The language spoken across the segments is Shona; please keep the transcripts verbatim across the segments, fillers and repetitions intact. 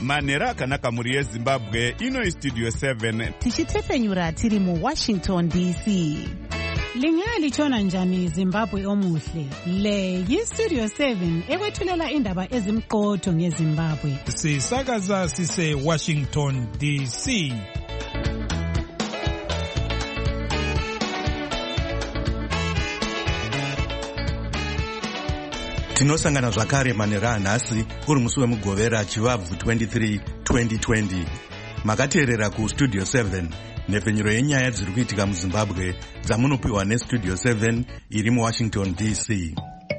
Manhero akanaka muri yeZimbabwe, ino iStudio seven. Tichitefenyura tiri mu Washington D C. Lingalitshona njani Zimbabwe omuhle? Le yiStudio seven ekwethulela indaba ezimqotho ngeZimbabwe. Sisakaza sise Washington D C. Tinosangana zvakare manhero anhasi uri musi wemugovera chivabvu twenty-three twenty twenty. Makateerera kuStudio seven, nhepfenyuro yenyaya dziri kuitika muZimbabwe dzamunopiwa neStudio seven iri muWashington D C.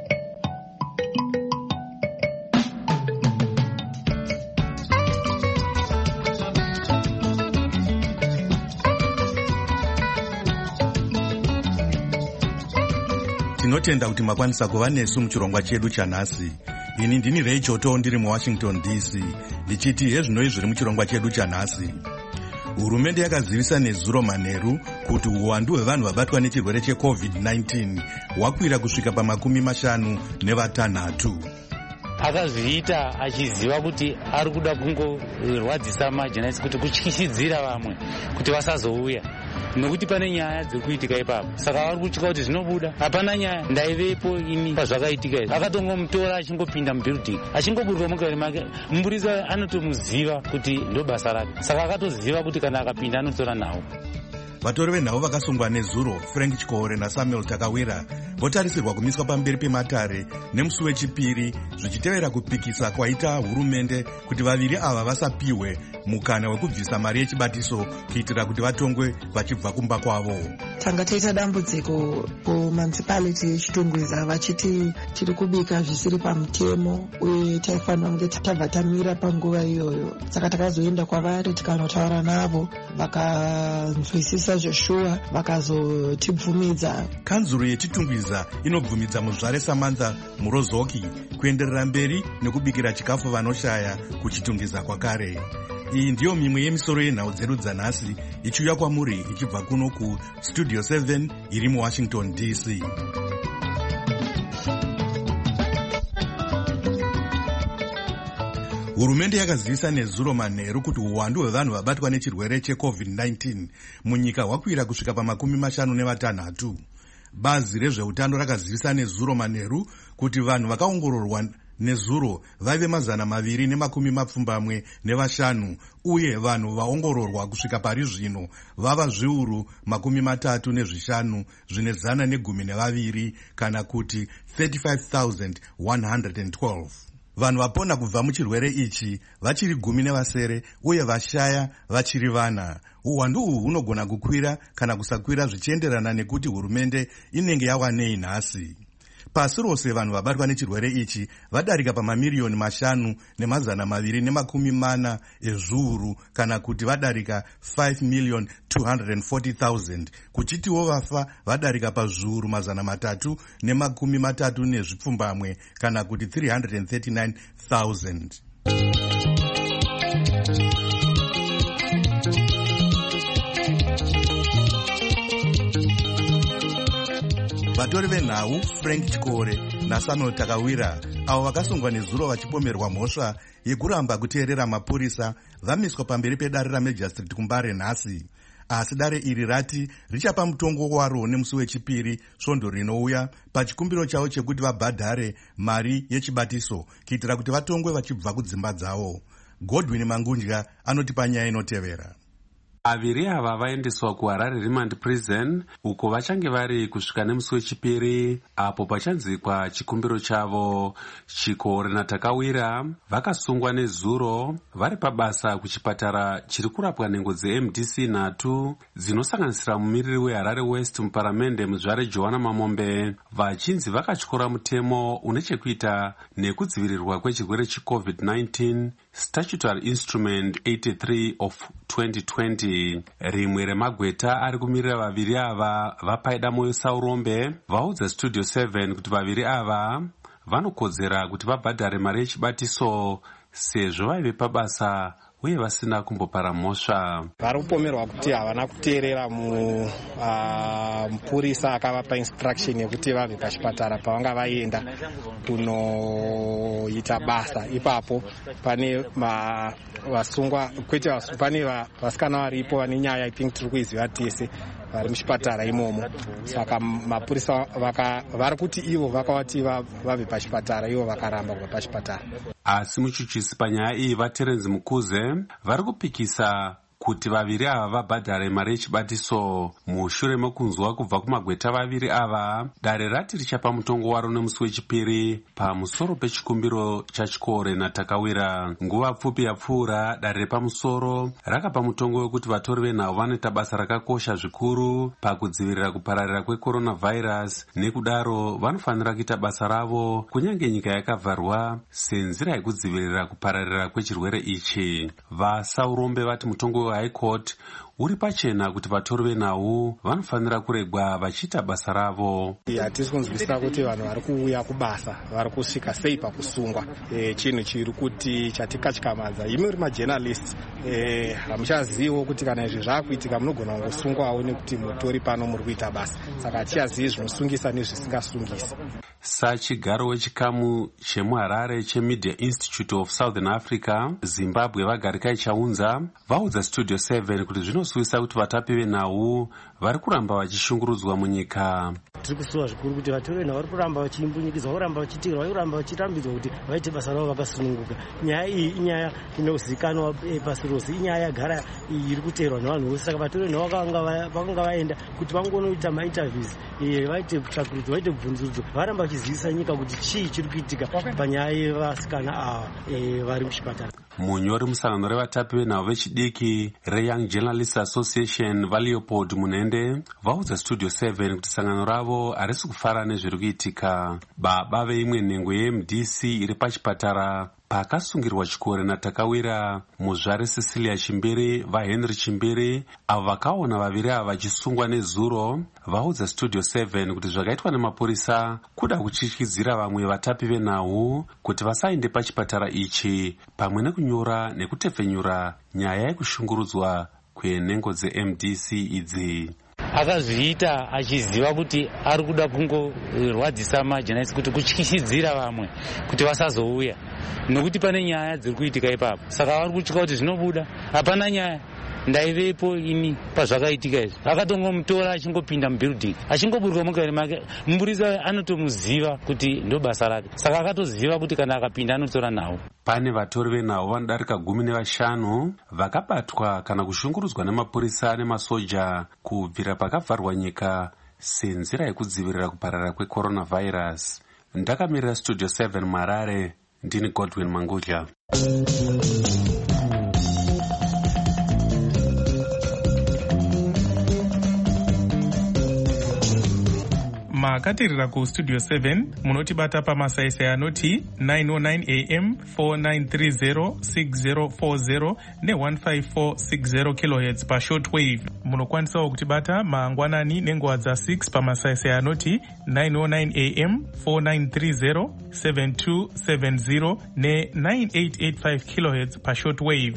Tinotenda kuti makwanisa kuva nesu muchirongwa chedu chanhasi. Ini ndini Ray Choto ndiri muWashington D C, ndichiti hezvinoi zviri muchirongwa chedu chanhasi. Hurumende yakazivisa nezuro manheru kuti uwandu hwevanhu vabatwa nechirwere checovid nineteen hwakwira kusvika pamakumi mashanu nevatanhatu. Akazviita achiziva kuti ari kuda kungorwadzisa majenesi kuti kutyishidzira vamwe kuti vasazouya, nokuti pane nyaya dziri kuitika ipapo. Saka vari kutya kuti zvinobuda, hapana nyaya, ndaivepo ini pazvakaitika izvi. Akatongomutora achingopinda mubuilding, achingoburuka mukati make, mumburisa anotomuziva kuti ndo basa rake. Saka akatoziva kuti kana akapinda anotora nhau. Vatori venhau vakasungwa nezuro Frank Chikore naSamuel Takawira votarisirwa kumiswa pamberi pematare nemusi wechipiri, zvichitevera kupikisa kwaita hurumende kuti vaviri ava vasapiwe mukana wekubvisa mari yechibatiso kuitira kuti vatongwe vachibva kumba kwavo. Tanga taita dambudziko kumunicipality yeChitungwiza vachiti tiri kubika zvisiri pamutemo uye taifanira kunge tabva tamira panguva iyoyo. Saka takazoenda kwavari tikanotaura navo, vakanzwisisa zveshuwa, vakazotibvumidza. Kanzuro yeChitungwiza inobvumidza muzvare Samantha Murozoki kuenderera mberi nekubikira chikafu vanoshaya kuChitungwiza kwakare. Iyi ndiyo mimwe yemisoro yenhau dzedu dzanhasi ichiuya kwamuri ichibva kuno kuStudio seven iri muWashington D C. Hurumende yakazivisa nezuro manheru kuti uwandu hwevanhu vabatwa nechirwere checovid nineteen munyika hwakwira kusvika pamakumi mashanu nevatanhatu. Bazi rezveutano rakazivisa nezuro manheru kuti vanhu vakaongororwa nezuro vaive mazana maviri nemakumi mapfumbamwe nevashanu, uye vanhu vaongororwa kusvika pari zvino vava zviuru makumi matatu nezvishanu zvine zana negumi nevaviri, kana kuti thirty-five thousand one hundred twelve. Vanhu vapona kubva muchirwere ichi vachiri gumi nevasere, uye vashaya vachiri vana. Uwandu uhu hunogona kukwira kana kusakwira zvichienderana nekuti hurumende inenge yawanei nhasi. Pasi rose vanhu vabatwa nechirwere ichi vadarika pamamiliyoni mashanu nemazana maviri nemakumi mana ezviuru, kana kuti vadarika five million two hundred forty thousand, kuchitiwo vafa vadarika pazviuru mazana matatu nemakumi matatu nezvipfumbamwe, kana kuti three hundred thirty-nine thousand. Vatori venhau Frank Chikore naSamuel Takawira, avo vakasungwa nezuro vachipomerwa mhosva yekuramba kuteerera mapurisa, vamiswa pamberi pedare raMajistrate kuMbare nhasi. Asi dare iri rati richapa mutongo waro nemusi wechipiri svondo rinouya pachikumbiro chavo chekuti vabhadhare mari yechibatiso kuitira kuti vatongwe vachibva kudzimba dzavo. Godwin Mangundya anotipa nyaya inotevera. Aviri ava vaendeswa kuHarare Remand Prison uko vachange vari kusvika nemusi wechipiri, apo pachanzikwa chikumbiro chavo. Chikore naTakawira vakasungwa nezuro vari pabasa kuchipatara chiri kurapwa nhengo dzeM D C nhatu dzinosanganisira mumiriri weHarare West muparamende muzvare Joanna Mamombe, vachinzi vakatyora mutemo une chekuita nekudzivirirwa kwechirwere checovid nineteen, Statutory Instrument eighty-three of twenty twenty. Rimwe remagweta ari kumirira vaviri ava vapaida moyo saurombe vaudza Studio seven kuti vaviri ava vanokodzera kuti vabhadhare mari yechibatiso sezvo vaive pabasa uye vasina kumbopara mhosva. Vari kupomerwa kuti havana kuteerera mupurisa akavapa instruction yekuti vabve pachipatara pavanga vaenda kunoita basa. Ipapo pane vasungwa kwete pane vasikana varipo vane nyaya I think tiri kuiziva tese vari muchipatara imomo. Saka mapurisa vari kuti ivo vakavati vabve pachipatara, ivo vakaramba kubva pachipatara. Asi muchuchisi panyaya iyi vaTerence Mukuze vari kupikisa kuti vaviri ava vabhadhare mari yechibatiso mushure mekunzwa kubva kumagweta vaviri ava dare rati richapa mutongo waro nemusi wechipiri pamusoro pechikumbiro chachikore natakawira. Nguva pfupi yapfuura dare repamusoro rakapa mutongo wekuti vatori venhau vanoita basa rakakosha zvikuru pakudzivirira kupararira kwecoronavirus, nekudaro vanofanira kuita basa ravo kunyange nyika yakavharwa senzira yekudzivirira kupararira kwechirwere ichi. Vasaurombe vati mutongo High Court uri pachena kuti vatori venhau vanofanira kuregwa vachiita basa ravo. Hatisi kunzwisisa kuti vanhu vari kuuya kubasa vari kusvika sei pakusungwa. E, chinhu chiri kuti chatikatyamadza imi uri majournalist e, hamuchaziviwo kuti kana izvi zvaakuitika munogona kungosungwawo nekuti mutori pano muri kuita basa. Saka hatichazivi zvinosungisa nezvisingasungisi. Sachigaro wechikamu chemuHarare cheMedia Institute of Southern Africa, Zimbabwe vagarika chaunza vaudza Studio seven kuti zvinosuvisa kuti vatapi venhau vari kuramba vachishungurudzwa munyika. Tiri kusuwa zvikuru kuti vatori venhau vari kuramba vachiimbunyikidzwa, kuramba vachitirwa, vari kuramba vachirambidzwa kuti vaite basa ravo vakasununguka. Nyaya iyi inyaya inozivikanwa pasi rose, inyaya yagara iri kuteerwa nevanhu vose. Saka vatori venhau vakanga vaenda kuti vangonoita mainterviews, vaite tsvakurudzo, vaite bvunzudzo, varamba vachizivisa nyika kuti chii chiri kuitika panyaya yevasikana ava vari muchipatara. Munyori musangano revatapi venhau vechidiki reYoung Journalists Association vaLeopold Munende vaudza Studio seven kuti sangano ravo harisi kufara nezviri kuitika. Baba veimwe nhengo yeM D C iri pachipatara pakasungirwa chikore natakawira, muzvare Cecilia Chimbiri vaHenry Chimbiri avo vakaona vaviri ava vachisungwa nezuro vaudza Studio seven kuti zvakaitwa nemapurisa kuda kutyityidzira vamwe vatapi venhau kuti vasaende pachipatara ichi, pamwe nekunyora nekutepfenyura nyaya yekushungurudzwa kwenhengo dzeM D C idzi. Akazviita achiziva kuti ari kuda kungorwadzisa majournalists kuti kutyishidzira vamwe kuti vasazouya, nokuti pane nyaya dziri kuitika ipapo. Saka vari kutya kuti zvinobuda, hapana nyaya, ndaivepo ini pazvakaitika izvi. Akatongomutora achingopinda mubuilding, achingoburwa mukati make, mupurisa anotomuziva kuti ndo basa rake. Saka akatoziva kuti kana akapinda anotora nhau. Pane vatori venhau vanodarika gumi nevashanu vakabatwa kana kushungurudzwa nemapurisa nemasoja kubvira pakavharwa nyika senzira yekudzivirira kupararira kwecoronavirus. Ndakamirira Studio seven Harare, ndini Godwin Mangudya. Makatirira kuStudio seven munotibata pamasaisai anoti nine oh nine A M, four nine three zero, six zero four zero ne one five four six zero kilohertz pa shortwave. Munokwanisawo kutibata mangwanani nenguva dza six pamasaisai anoti nine oh nine A M, four nine three zero, seven two seven zero ne nine eight eight five kilohertz pa shortwave.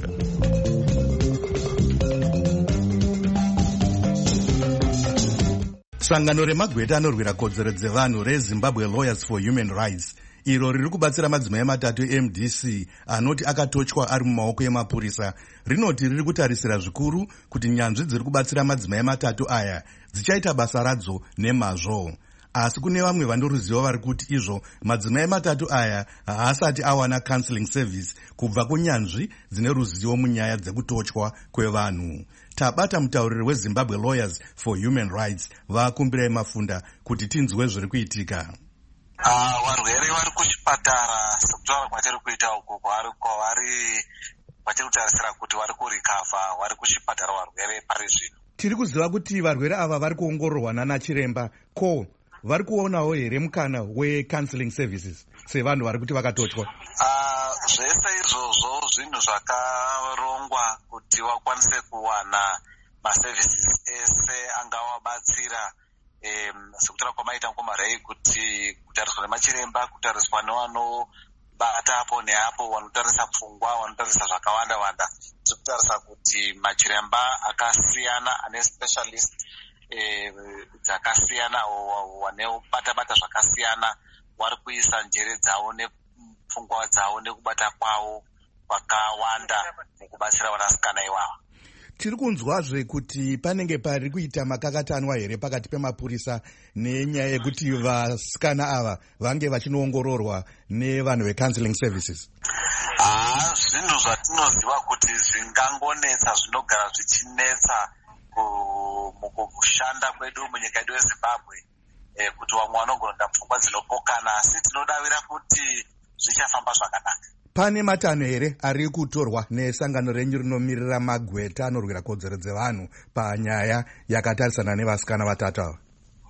Sangano remagweta anorwira kodzero dzevanhu reZimbabwe Lawyers for Human Rights iro riri kubatsira madzimai matatu eM D C anoti akatochwa ari mumaoko emapurisa rinoti riri kutarisira zvikuru kuti nyanzvi dziri kubatsira madzimai matatu aya dzichaita basa radzo nemazvo. Asi kune vamwe vandoruziva vari kuti izvo madzimai matatu aya haasati awana counseling service kubva kunyanzvi dzine ruzivo munyaya dzekutochwa kwevanhu. Tabata mutauriri weZimbabwe Lawyers for Human Rights vakumbirai mafunda kuti tinzwe zviri kuitika. Varwere vari kuchipatara sekutaura kwatiri kuita uku kwavari kwatiri kutarisira kuti vari kurikavha vari kuchipatara varwere pari zvino. Tiri kuziva kuti varwere ava vari kuongororwa nanachiremba, ko vari kuonawo here mukana wecounseling services sevanhu vari kuti vakatochwa? Zvese izvozvo zvinhu zvakarongwa kuti vakwanise kuwana maservices ese angavabatsira, sekutaura kwamaita ngomarei kuti kutariswa nemachiremba, kutariswa nevano bata apo neapo, vanotarisa pfungwa, vanotarisa zvakawanda wanda. Tiri kutarisa kuti machiremba akasiyana ane specialist eh, dzakasiyana vanebata bata zvakasiyana vari kuisa njere dzavo nepfungwa dzavo nekubata kwavo kwakawanda mukubatsira vanasikana ivava. Tiri kunzwazve kuti panenge pari kuita makakatanwa here pakati pemapurisa nenyaya yekuti vasikana ava vange vachinoongororwa nevanhu vecounseling services. Ah, zvinhu zvatinoziva kuti zvingangonetsa zvinogara zvichinetsa mukushanda kwedu munyika yedu yeZimbabwe, eh, kuti vamwe vanogonda pfungwa dzinopokana, asi tinodavira kuti zvichafamba zvakanaka. Pane matanho here ari kutorwa nesangano renyu rinomirira magweta anorwira kodzero dzevanhu panyaya yakatarisana nevasikana vatatu ava?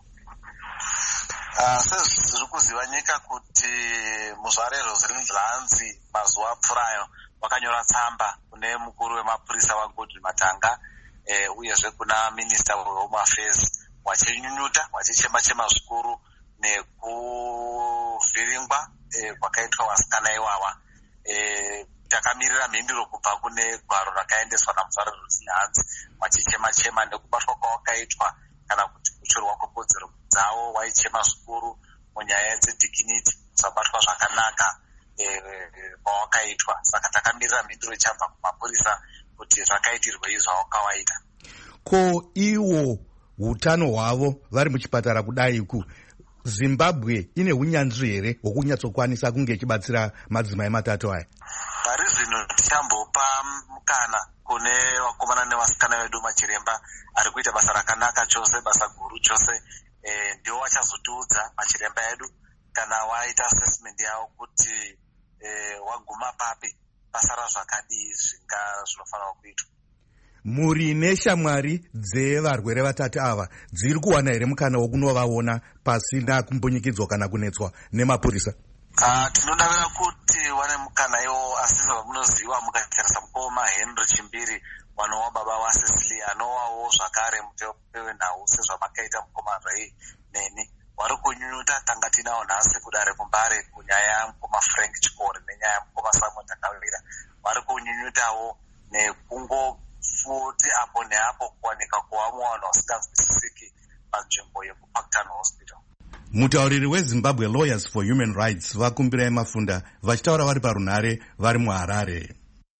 Uh, sezviri kuziva nyika kuti muzvare Rosalind Lanzi mazuva apfuurayo vakanyora tsamba kune mukuru wemapurisa waGodwin Matanga, eh, uyezve kuna minista wehome affairs wachinyunyuta wachichema-chema zvikuru nekuvhiringwa eh, kwakaitwa vasikana iwawa. Eh, takamirira mhinduro kubva kune gwaro rakaendeswa namuzvare Rosalind wachichema-chema nekubatwa kwawakaitwa kana kuti kuchorwa kwekodzero dzavo, waichema zvikuru munyaya dzedignity, kusabatwa zvakanaka kwawakaitwa. E, saka takamirira mhinduro ichabva kumapurisa kuti zvakaitirwei zvawakawaita. Ko iwo utano hwavo vari muchipatara kudaiku, Zimbabwe ine unyanzvi here hwokunyatsokwanisa kunge ichibatsira madzimai matatu aya? Pari zvino tichambopa mukana kune vakomana nevasikana vedu machiremba ari kuita basa rakanaka chose, basa guru chose. E, ndiwo vachazotiudza machiremba edu kana waita assessment yavo kuti e, waguma papi pasara zvakadii zvinga zvinofanira kuitwa. Muri neshamwari dzevarwere vatatu ava dziri kuwana here mukana wokunovaona pasina kumbunyikidzwa kana kunetswa nemapurisa? Uh, tinodavira kuti wane mukana iwo, asi zvamunoziva mukatarisa mukoma Henry Chimbiri wanowa baba vaCecilia anowawo zvakare mutewe nhau sezvamakaita mukoma Ray neni wari kunyunyuta. Tanga tinawo nhasi kudare kumbare kunyaya mukoma Frank Chikore nenyaya mukoma Samuel Takavira wari kunyunyutawo nekungo futi apo neapo kuwanika kwavamwe vanhu vasinganzwisisiki panzvimbo yekuParktown Hospital. Mutauriri weZimbabwe Lawyers for Human Rights vakumbirai Mafunda vachitaura vari parunhare vari muHarare.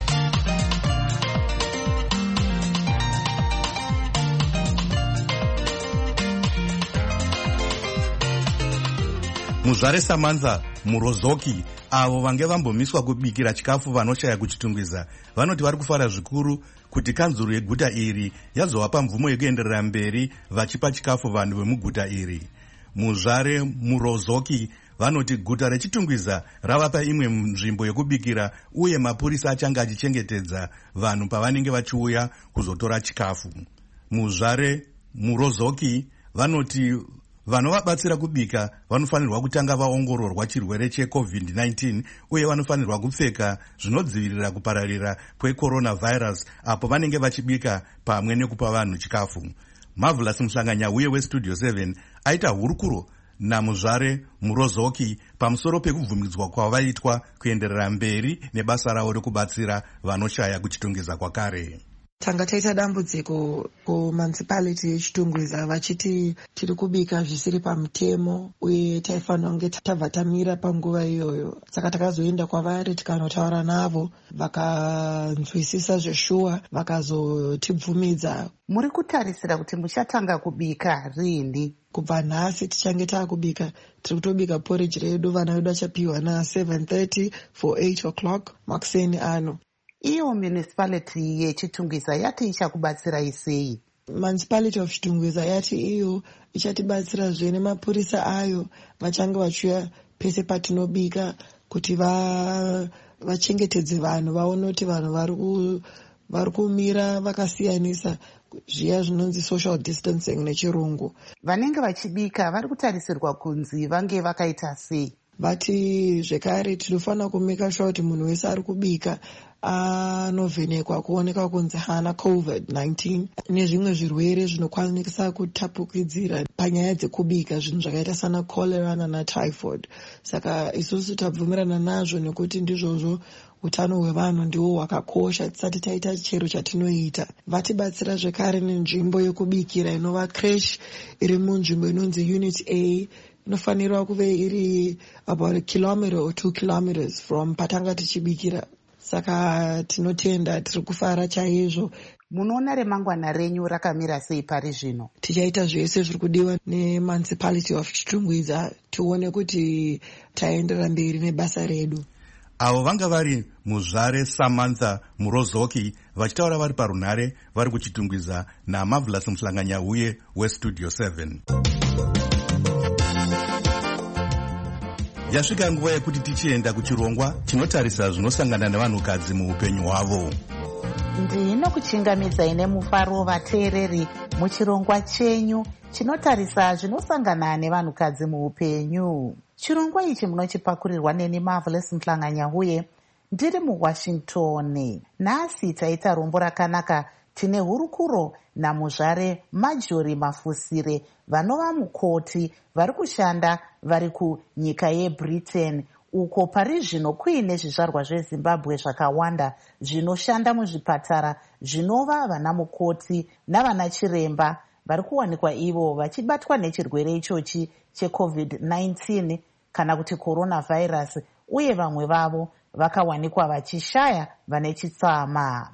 Muzvare Samanza muRozoki avo vange vambomiswa kubikira chikafu vanoshaya kuchitungwiza vanoti vari kufara zvikuru kuti kanzuru yeguta iri yazovapa mvumo yekuenderera mberi vachipa chikafu vanhu vemuguta iri. Muzvare muRozoki vanoti guta rechitungwiza ravapa imwe nzvimbo yekubikira uye mapurisa achange achichengetedza vanhu pavanenge vachiuya kuzotora chikafu. Muzvare muRozoki vanoti vanovabatsira kubika vanofanirwa kutanga vaongororwa chirwere checovid nineteen uye vanofanirwa kupfeka zvinodzivirira kupararira kwecoronavirus apo vanenge vachibika pamwe nekupa vanhu chikafu. Marvelous Muhlanganya uye westudio seven aita hurukuro namuzvare muRozoki pamusoro pekubvumidzwa kwavaitwa kuenderera mberi nebasa ravo rekubatsira vanoshaya kuchitungwiza kwakare. Tanga taita dambudziko kumunicipality yechitungwiza vachiti tiri kubika zvisiri pamutemo uye taifanira kunge tabva tamira panguva iyoyo. Saka takazoenda kwavari tikanotaura navo vakanzwisisa zveshuwa vakazotibvumidza. Muri kutarisira kuti muchatanga kubika rini? Kubva nhasi tichange taakubika. Tiri kutobika porridge redu, vana vedu vachapiwa na seven thirty for eight o'clock makuseni ano. Iyo municipality yechitungwiza yati ichakubatsira sei? Municipality of Chitungwiza yati iyo ichatibatsira zve nemapurisa ayo vachange vachiuya pese patinobika kuti va vachengetedze vanhu, vaone kuti vanhu vari kumira vakasiyanisa zviya zvinonzi social distancing nechirungu. Vanenge vachibika vari kutarisirwa kunzi vange vakaita sei? vati zvekare tinofanira kumeka sure kuti munhu wese ari kubika anovhenekwa kuonekwa kunzi haana covid nineteen nezvimwe zvirwere zvinokwanisa kutapukidzira panyaya dzekubika, zvinhu zvakaita sana cholera nana typhoid. Saka isusu tabvumirana nazvo nekuti ndizvozvo utano hwevanhu ndiwo hwakakosha tisati taita chero chatinoita. Vatibatsira zvekare nenzvimbo yekubikira inova creche iri munzvimbo inonzi unit A, inofanirwa kuve iri about a kilometer or two kilometers from patanga tichibikira. Saka tinotenda, tiri kufara chaizvo. Munoona remangwana renyu rakamira sei pari zvino? Tichaita zvese zviri kudiwa nemunicipality of Chitungwiza tione kuti taendera mberi nebasa redu. Avo vanga vari Muzvare Samantha Murozoki vachitaura vari parunhare vari kuchitungwiza naMarvelous Muhlanganyahuye weStudio seven. Yasvika nguva yekuti tichienda kuchirongwa chinotarisa zvinosangana nevanhukadzi muupenyu hwavo. Ndino kuchingamidzai nemufaro vateereri muchirongwa chenyu chinotarisa zvinosangana nevanhukadzi muupenyu. Chirongwa ichi munochipakurirwa neni Marvelous Muhlanganyahuye ndiri muWashington. Nhasi taita rombo rakanaka. Tine hurukuro naMuzvare Majori Mafusire vanova mukoti vari kushanda vari kunyika yeBritain, uko pari zvino kuine zvizvarwa zveZimbabwe zvakawanda zvinoshanda muzvipatara zvinova vana mukoti navana chiremba vari kuwanikwa ivo vachibatwa nechirwere ichochi checovid nineteen kana kuti coronavirus, uye vamwe vavo vakawanikwa vachishaya vane chitsama.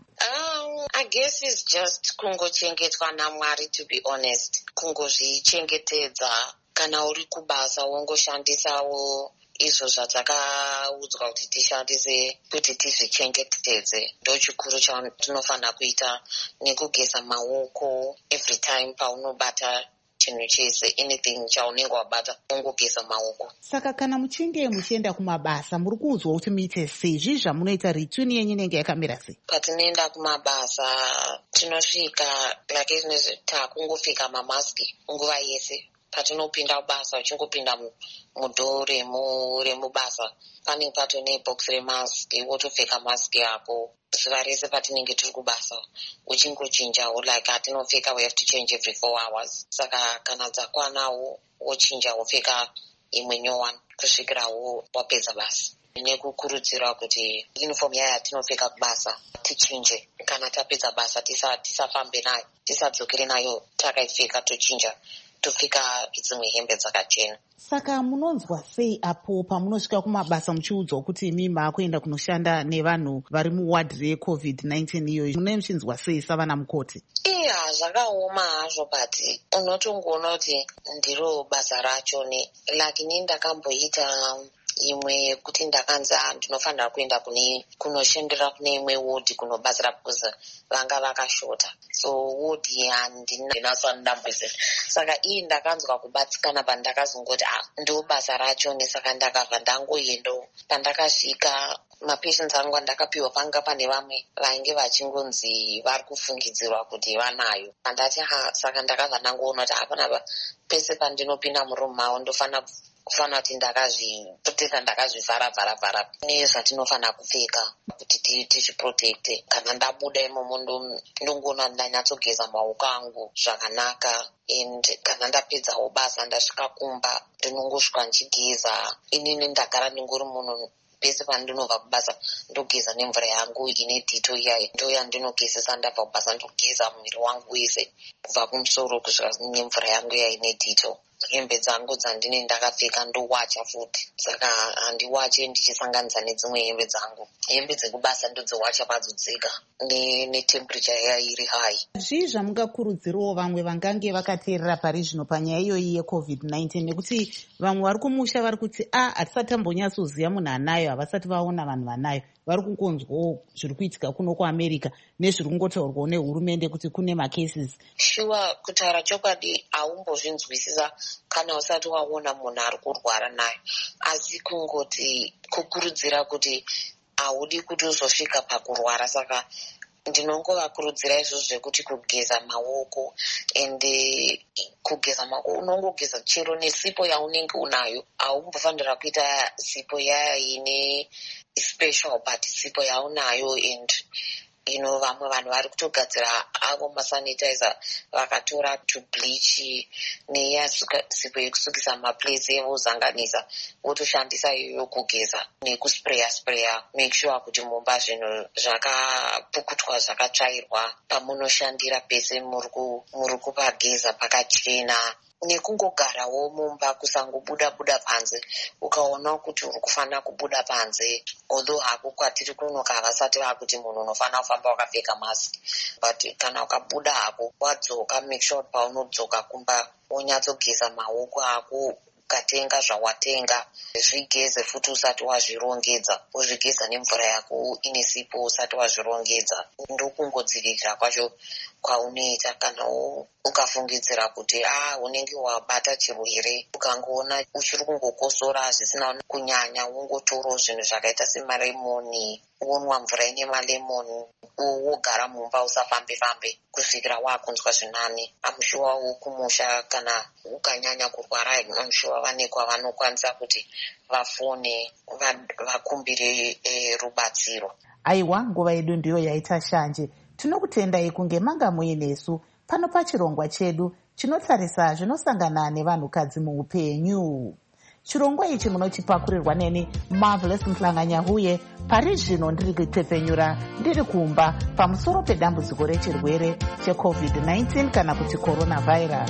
I guess it's just kungochengetwa naMwari, to be honest. Kungozvichengetedza kana uri kubasa wongoshandisawo izvo zvatakaudzwa kuti tishandise kuti tizvichengetedze. Ndo chikuru chatinofanira kuita, nekugeza maoko every time paunobata chinhu chese, anything chaunenge wabata ungogeza maoko. Saka kana muchinge muchienda kumabasa muri kuudzwa kuti muite sei? Zvii zvamunoita? rituni yenyu inenge yakamira sei? Patinoenda kumabasa tinosvika like izvinezvi takungopfeka mamaski nguva yese. Patinopinda kubasa uchingopinda mudhoo remubasa panenge patone box remaski, wotopfeka maski yako zuva rese patinenge tiri kubasa, uchingochinjawo like atinopfeka, we have to change every four hours. Saka kana dzakwanawo wochinja wopfeka imwe nyowani kusvikirawo wapedza basa. Nekukurudzirwa kuti uniform yaya tinopfeka kubasa tichinje kana tapedza basa, tisafambe nayo, tisadzokere nayo takaipfeka, tochinja topfeka dzimwe hembe dzakachena. Saka munonzwa sei apo pamunosvika kumabasa muchiudzwa kuti imi maakuenda kunoshanda nevanhu vari muwadhi recovid nineteen iyoyo? Munenge muchinzwa sei savana mukoti? Iya, zvakaoma hazvo, but unotongoona kuti ndiro basa racho. ne lakini ndakamboita imwe kuti ndakanzi ndinofanira kuenda kune kunoshandira kune imwe wodi kunobatsira because vanga vakashota, so wodi handinaswa ndambise. Saka iyi ndakanzwa kubatsikana pandakazongoti ndo basa racho. Nesaka ndakabva ndangoendawo. Pandakasvika mapatients angu andakapiwa panga pane vamwe vainge vachingonzi vari kufungidzirwa kuti vanayo. Andati ha, saka ndakabva ndangoona kuti hapana pese pandinopinda murumu mavo ndofanira kufanira kuti ndakazviputisa, ndakazvivhara vhara vhara nezvatinofanira kupfeka kuti tizviprotecte. Kana ndabuda imomo ndongoona ndanyatsogeza maoko angu zvakanaka, and kana ndapedzawo basa ndasvika kumba ndinongosvika ndichigeza. inini ndagara ndingori munhu pese pandinobva kubasa ndogeza nemvura yangu ine dito iyayi, ndo yandinogezesa ndabva kubasa, ndogeza muviri wangu wese kubva kumusoro kusvika nemvura yangu iyayi ine dito. Hembe dzangu dzandine ndakapfeka ndowacha futi, saka handiwache ndichisanganisa nedzimwe hembe dzangu. Hembe dzekubasa ndodziwacha padzo dzega netemperature iya iri high. Zvii zvamungakurudzirawo vamwe vangange vakateerera pari zvino panyaya iyoyi yecovid nineteen? Nekuti vamwe vari kumusha vari kuti a hatisati tambonyatsoziva munhu anayo, havasati vaona vanhu vanayo, vari kungonzwawo zviri kuitika kuno kuAmerica nezviri kungotaurwawo nehurumende kuti kune macases. Shuwa, kutaura chokwadi haumbozvinzwisisa kana usati waona munhu ari kurwara nayo, asi kungoti kukurudzira kuti haudi kuti uzosvika pakurwara. Saka ndinongovakurudzira izvozvo zvekuti kugeza maoko and kugeza maoko unongogeza chero nesipo yaunenge unayo. Haumbofanira kuita sipo yaya ine special but sipo yaunayo. And you know, vamwe vanhu vari kutogadzira avo masanitizer vakatora tubleach neya sipo yekusukisa maplace evozanganisa votoshandisa iyoyo kugeza nekuspreya spreya. Make sure kuti mumba zvinhu zvakapukutwa zvakatsvairwa pamunoshandira pese muri kupageza pakachena. Nekungogarawo mumba kusangobuda buda panze ukaona kuti uri kufanira kubuda panze. Although hako kwatiri kunoka havasati vakuti munhu unofanira kufamba wakapfeka mask, but kana ukabuda hako wadzoka make sure paunodzoka kumba wonyatsogeza maoko ako, ukatenga zvawatenga zvigeze futi usati wazvirongedza, uzvigeza nemvura yako ine sipo usati wazvirongedza. Ndokungodzivirira kwacho kwaunoita. Kana ukafungidzira kuti ah unenge wabata chirwere ukangoona uchiri kungokosora zvisina kunyanya, wongotorawo zvinhu zvakaita semaremoni wonwa mvura ine malemoni wogara mumba usafambe fambe kusvikira wakunzwa zvinani. Amushuwa wokumusha kana ukanyanya kurwara amushuwa vane kwavanokwanisa kuti vafone vakumbire e, rubatsiro. Aiwa, nguva yedu ndiyo yaita shanje. Tinokutendai kunge manga muinesu pano pachirongwa chedu chinotarisa zvinosangana nevanhukadzi muupenyu. Chirongwa ichi munochipakurirwa neni Marvelous Mhlanganyahuye. Pari zvino ndiri kutepfenyura ndiri kumba pamusoro pedambudziko rechirwere checovid nineteen kana kuti coronavirus.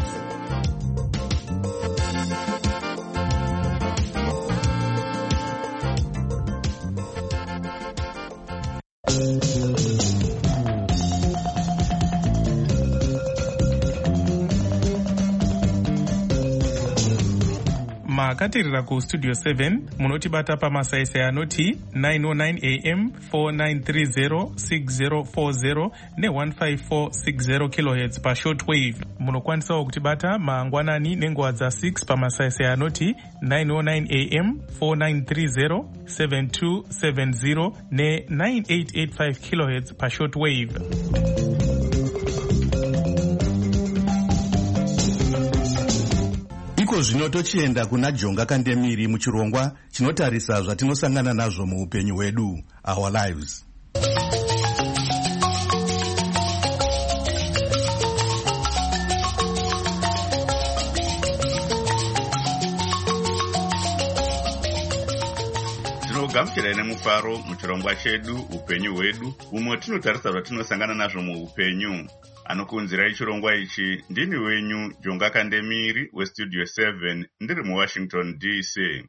makatirira kustudio seven munotibata pamasaisai anoti nine oh nine a m four nine three zero six zero four zero ne one five four six zero kilohertz pashortwave. Munokwanisawo kutibata mangwanani nenguva dza six pamasaisai anoti nine oh nine a m four nine three zero seven two seven zero ne nine eight eight five kilohertz pashortwave. Iko zvino tochienda kuna Jonga Kandemiri muchirongwa chinotarisa zvatinosangana nazvo muupenyu hwedu, our lives. Tinogamuchirai nemufaro muchirongwa chedu upenyu hwedu, umwe tinotarisa zvatinosangana nazvo muupenyu. Anokunzirai chirongwa ichi ndini wenyu Jonga Kandemiri westudio seven ndiri muWashington D C.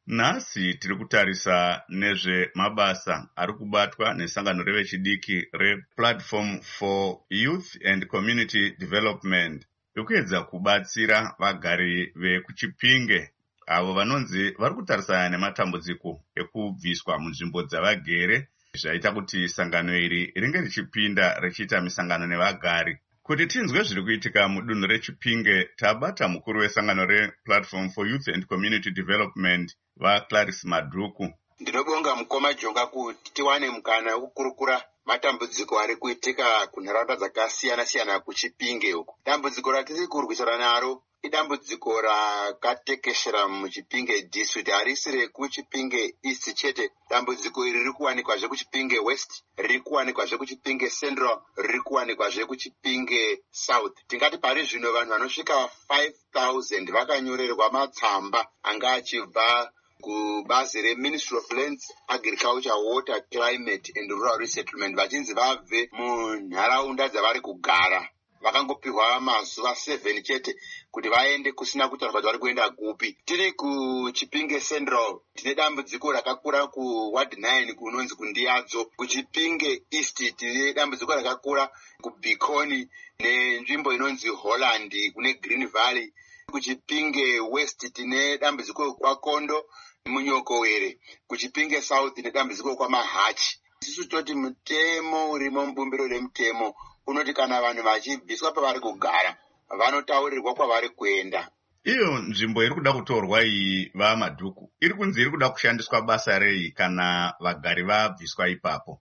Nhasi tiri kutarisa nezvemabasa ari kubatwa nesangano revechidiki rePlatform for Youth and Community Development yokuedza kubatsira vagari vekuChipinge avo vanonzi vari kutarisana nematambudziko ekubviswa munzvimbo dzavagere, zvaita kuti sangano iri ringe richipinda richiita misangano nevagari. Kuti tinzwe zviri kuitika mudunhu reChipinge, tabata mukuru wesangano rePlatform for Youth and Community Development vaClarice Madhuku. Ndinobonga mukoma Jonga kuti tiwane mukana wekukurukura matambudziko ari kuitika kunharaunda dzakasiyana siyana kuChipinge uku. Dambudziko ratiri kurwisana naro idambudziko rakatekeshera muChipinge district, harisi rekuChipinge East chete. Dambudziko iri riri kuwanikwazve kuChipinge West, riri kuwanikwazve kuChipinge Central, riri kuwanikwazve kuChipinge South. Tingati pari zvino vanhu vanosvika five thousand vakanyorerwa matsamba anga achibva kubazi reMinistry of Lands, Agriculture, Water, Climate and Rural Resettlement vachinzi vabve munharaunda dzavari kugara. Vakangopihwa mazuva seven chete kuti vaende kusina kutaurwa kuti vari kuenda kupi. Tiri kuChipinge Central tine dambudziko rakakura kuward nine kunonzi kundiyadzo. KuChipinge East tine dambudziko rakakura kuBikoni nenzvimbo inonzi Holland kune Green Valley. KuChipinge West tine dambudziko kwaKondo munyokowere. KuChipinge South tine dambudziko kwaMahachi. Isusu toti mutemo urimo mubumbiro remutemo unoti kana vanhu vachibviswa pavari kugara vanotaurirwa kwavari kuenda. Iyo nzvimbo iri kuda kutorwa iyi vaMadhuku iri kunzi iri kuda kushandiswa basa rei kana vagari vabviswa ipapo?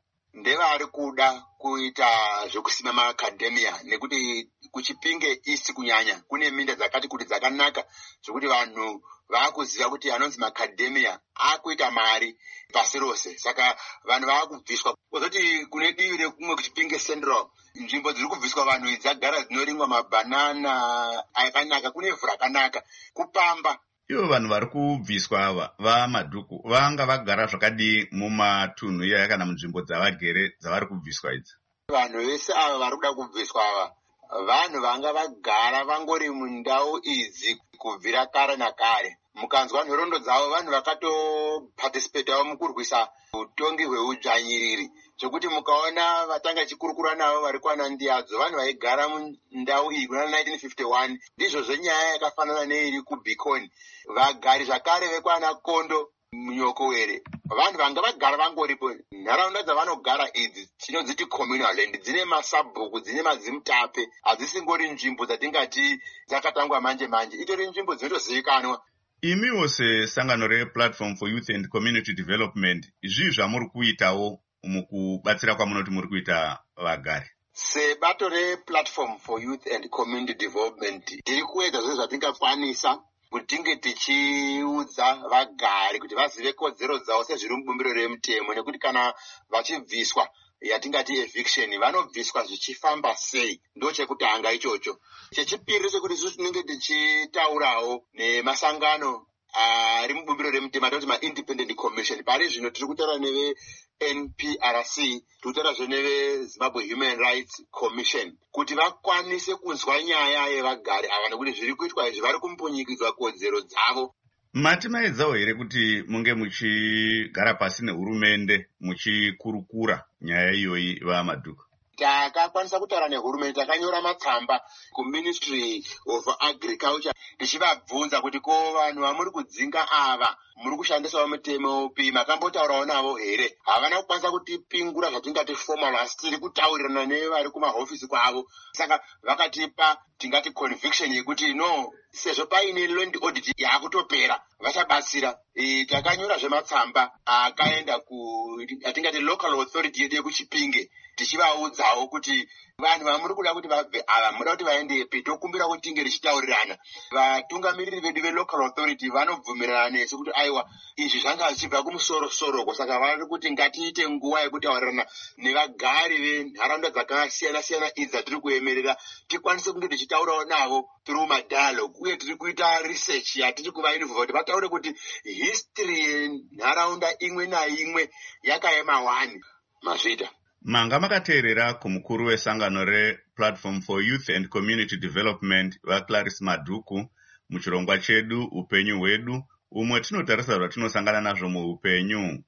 ndevari kuda kuita zvekusima maakadhemiya, nekuti kuChipinge East kunyanya kune minda dzakati kuti dzakanaka zvokuti vanhu vaakuziva kuti anonzi maakadhemiya akuita mari pasi rose, saka vanhu vaakubviswa. Kozoti kune divi rekumwe kuChipinge Central, nzvimbo dziri kubviswa vanhu idzi dzagara dzinorimwa mabhanana akanaka, kune ivhu rakanaka kupamba. Ivo vanhu vari kubviswa ava vamadhuku vanga vagara zvakadii mumatunhu iyaya kana munzvimbo dzavagere dzavari kubviswa idzi? Vanhu vese ava vari kuda kubviswa ava vanhu vanga vagara vangori mundau idzi kubvira kare nakare. Mukanzwa nhoroondo dzavo vanhu vakatoparticipatawo mukurwisa utongi hweudzvanyiriri, zvokuti mukaona vatanga chikurukura navo vari kwana Ndiyadzo, vanhu vaigara mundau iyi kuna nineteen fifty-one. Ndizvozvo nyaya yakafanana neiri kuBikoni. Vagari zvakare vekwana Kondo Munyokowere, vanhu vanga vagara vangoripo. Nharaunda dzavanogara idzi tinodziti communal land, dzine masabhuku, dzine madzimutape, hadzisingori nzvimbo dzatingati dzakatangwa manje manje, itori nzvimbo dzinotozivikanwa. Imiwo sesangano rePlatform for Youth and Community Development, zvii zvamuri kuitawo mukubatsira kwamunoti muri kuita vagari? Sebato rePlatform for Youth and Community Development tiri kuedza zvese zvatingakwanisa kuti tinge tichiudza vagari kuti vazive kodzero dzavo sezviri mubumbiro remutemo, nekuti kana vachibviswa yatingati eviction vanobviswa zvichifamba sei, ndo chekutanga ichocho. Chechipiri chekuti isusu tinenge tichitaurawo nemasangano ari mubumbiro remutemo atoti ma-independent commission. Pari zvino tiri kutaura neve N P R C, tiri kutaurazve neve Zimbabwe Human Rights Commission kuti vakwanise kunzwa nyaya yevagari ava, nekuti zviri kuitwa izvi vari kumbunyikidzwa kodzero dzavo. Mati maedzawo here kuti munge muchigara pasi nehurumende muchikurukura nyaya iyoyi vamadhuku? Takakwanisa kutaura nehurumende, takanyora matsamba kuMinistry of Agriculture tichivabvunza kuti ko vanhu vamuri kudzinga ava muri kushandisawo mutemo upi, makambotaurawo navo here? Havana kukwanisa kutipingura zvatingati formal, asi tiri kutaurirana nevari kumahofisi kwavo. Saka vakatipa tingati conviction yekuti no, sezvo paine land audit yaakutopera vachabatsira. E, takanyora zvematsamba akaenda ku atingati local authority yedu yekuChipinge tichivaudzawo kuti vanhu vamuri kuda kuti vabve ava muda kuti vaendepi, tokumbira kuti tinge tichitaurirana. Vatungamiriri vedu velocal authority vanobvumirana nesu kuti aiwa izvi zvanga zvichibva kumusoro-soroko, saka vari kuti ngatiite nguva yekutaurirana nevagari venharaunda dzakasiyana-siyana idzi dzatiri kuemerera, tikwanise kunge tichitaurawo navo through madialogue, uye tiri kuita research yatiri kuvainvova kuti vataure kuti history yenharaunda imwe naimwe yakaema wani. Mazvita manga makateerera kumukuru wesangano rePlatform for Youth and Community Development vaClarice Madhuku muchirongwa chedu upenyu hwedu, umwe tinotarisa zvatinosangana nazvo muupenyu.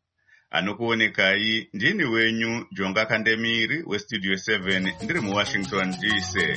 Anokuonekai ndini wenyu Jonga Kandemiri weStudio seven, ndiri muWashington D C.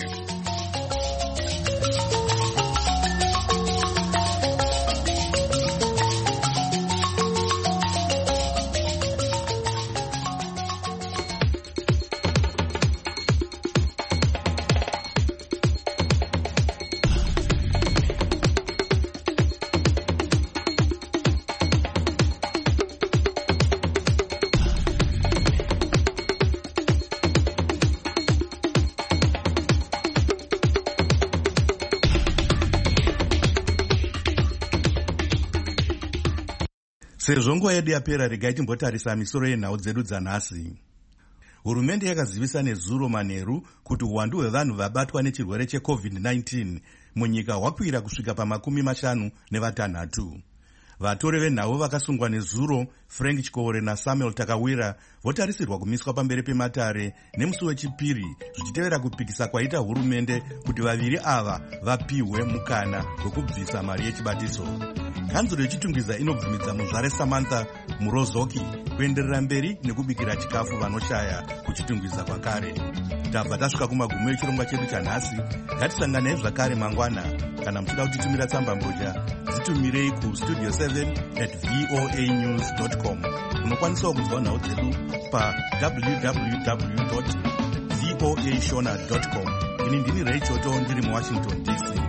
Sezvo nguva yedu yapera, regai timbotarisa misoro yenhau dzedu dzanhasi. Hurumende yakazivisa nezuro manheru kuti uwandu hwevanhu vabatwa nechirwere checovid nineteen munyika hwakwira kusvika pamakumi mashanu nevatanhatu. Vatori venhau vakasungwa nezuro Frank Chikore naSamuel Takawira votarisirwa kumiswa pamberi pematare nemusi wechipiri, zvichitevera kupikisa kwaita hurumende kuti vaviri ava vapihwe mukana wekubvisa mari yechibatiso. Kanzuro yechitungwiza inobvumidza muzvare Samantha Murozoki kuenderera mberi nekubikira chikafu vanoshaya kuchitungwiza kwakare. Tabva tasvika kumagumo echirongwa chedu chanhasi. Ngatisanganei zvakare mangwana. Kana muchida kutitumira tsamba mbozha, dzitumirei kustudio seven at voanews dot com. Unokwanisawo kunzwa nhau dzedu pa w w w dot voa shona dot com. Ini ndini Rachel, ndiri muWashington D C.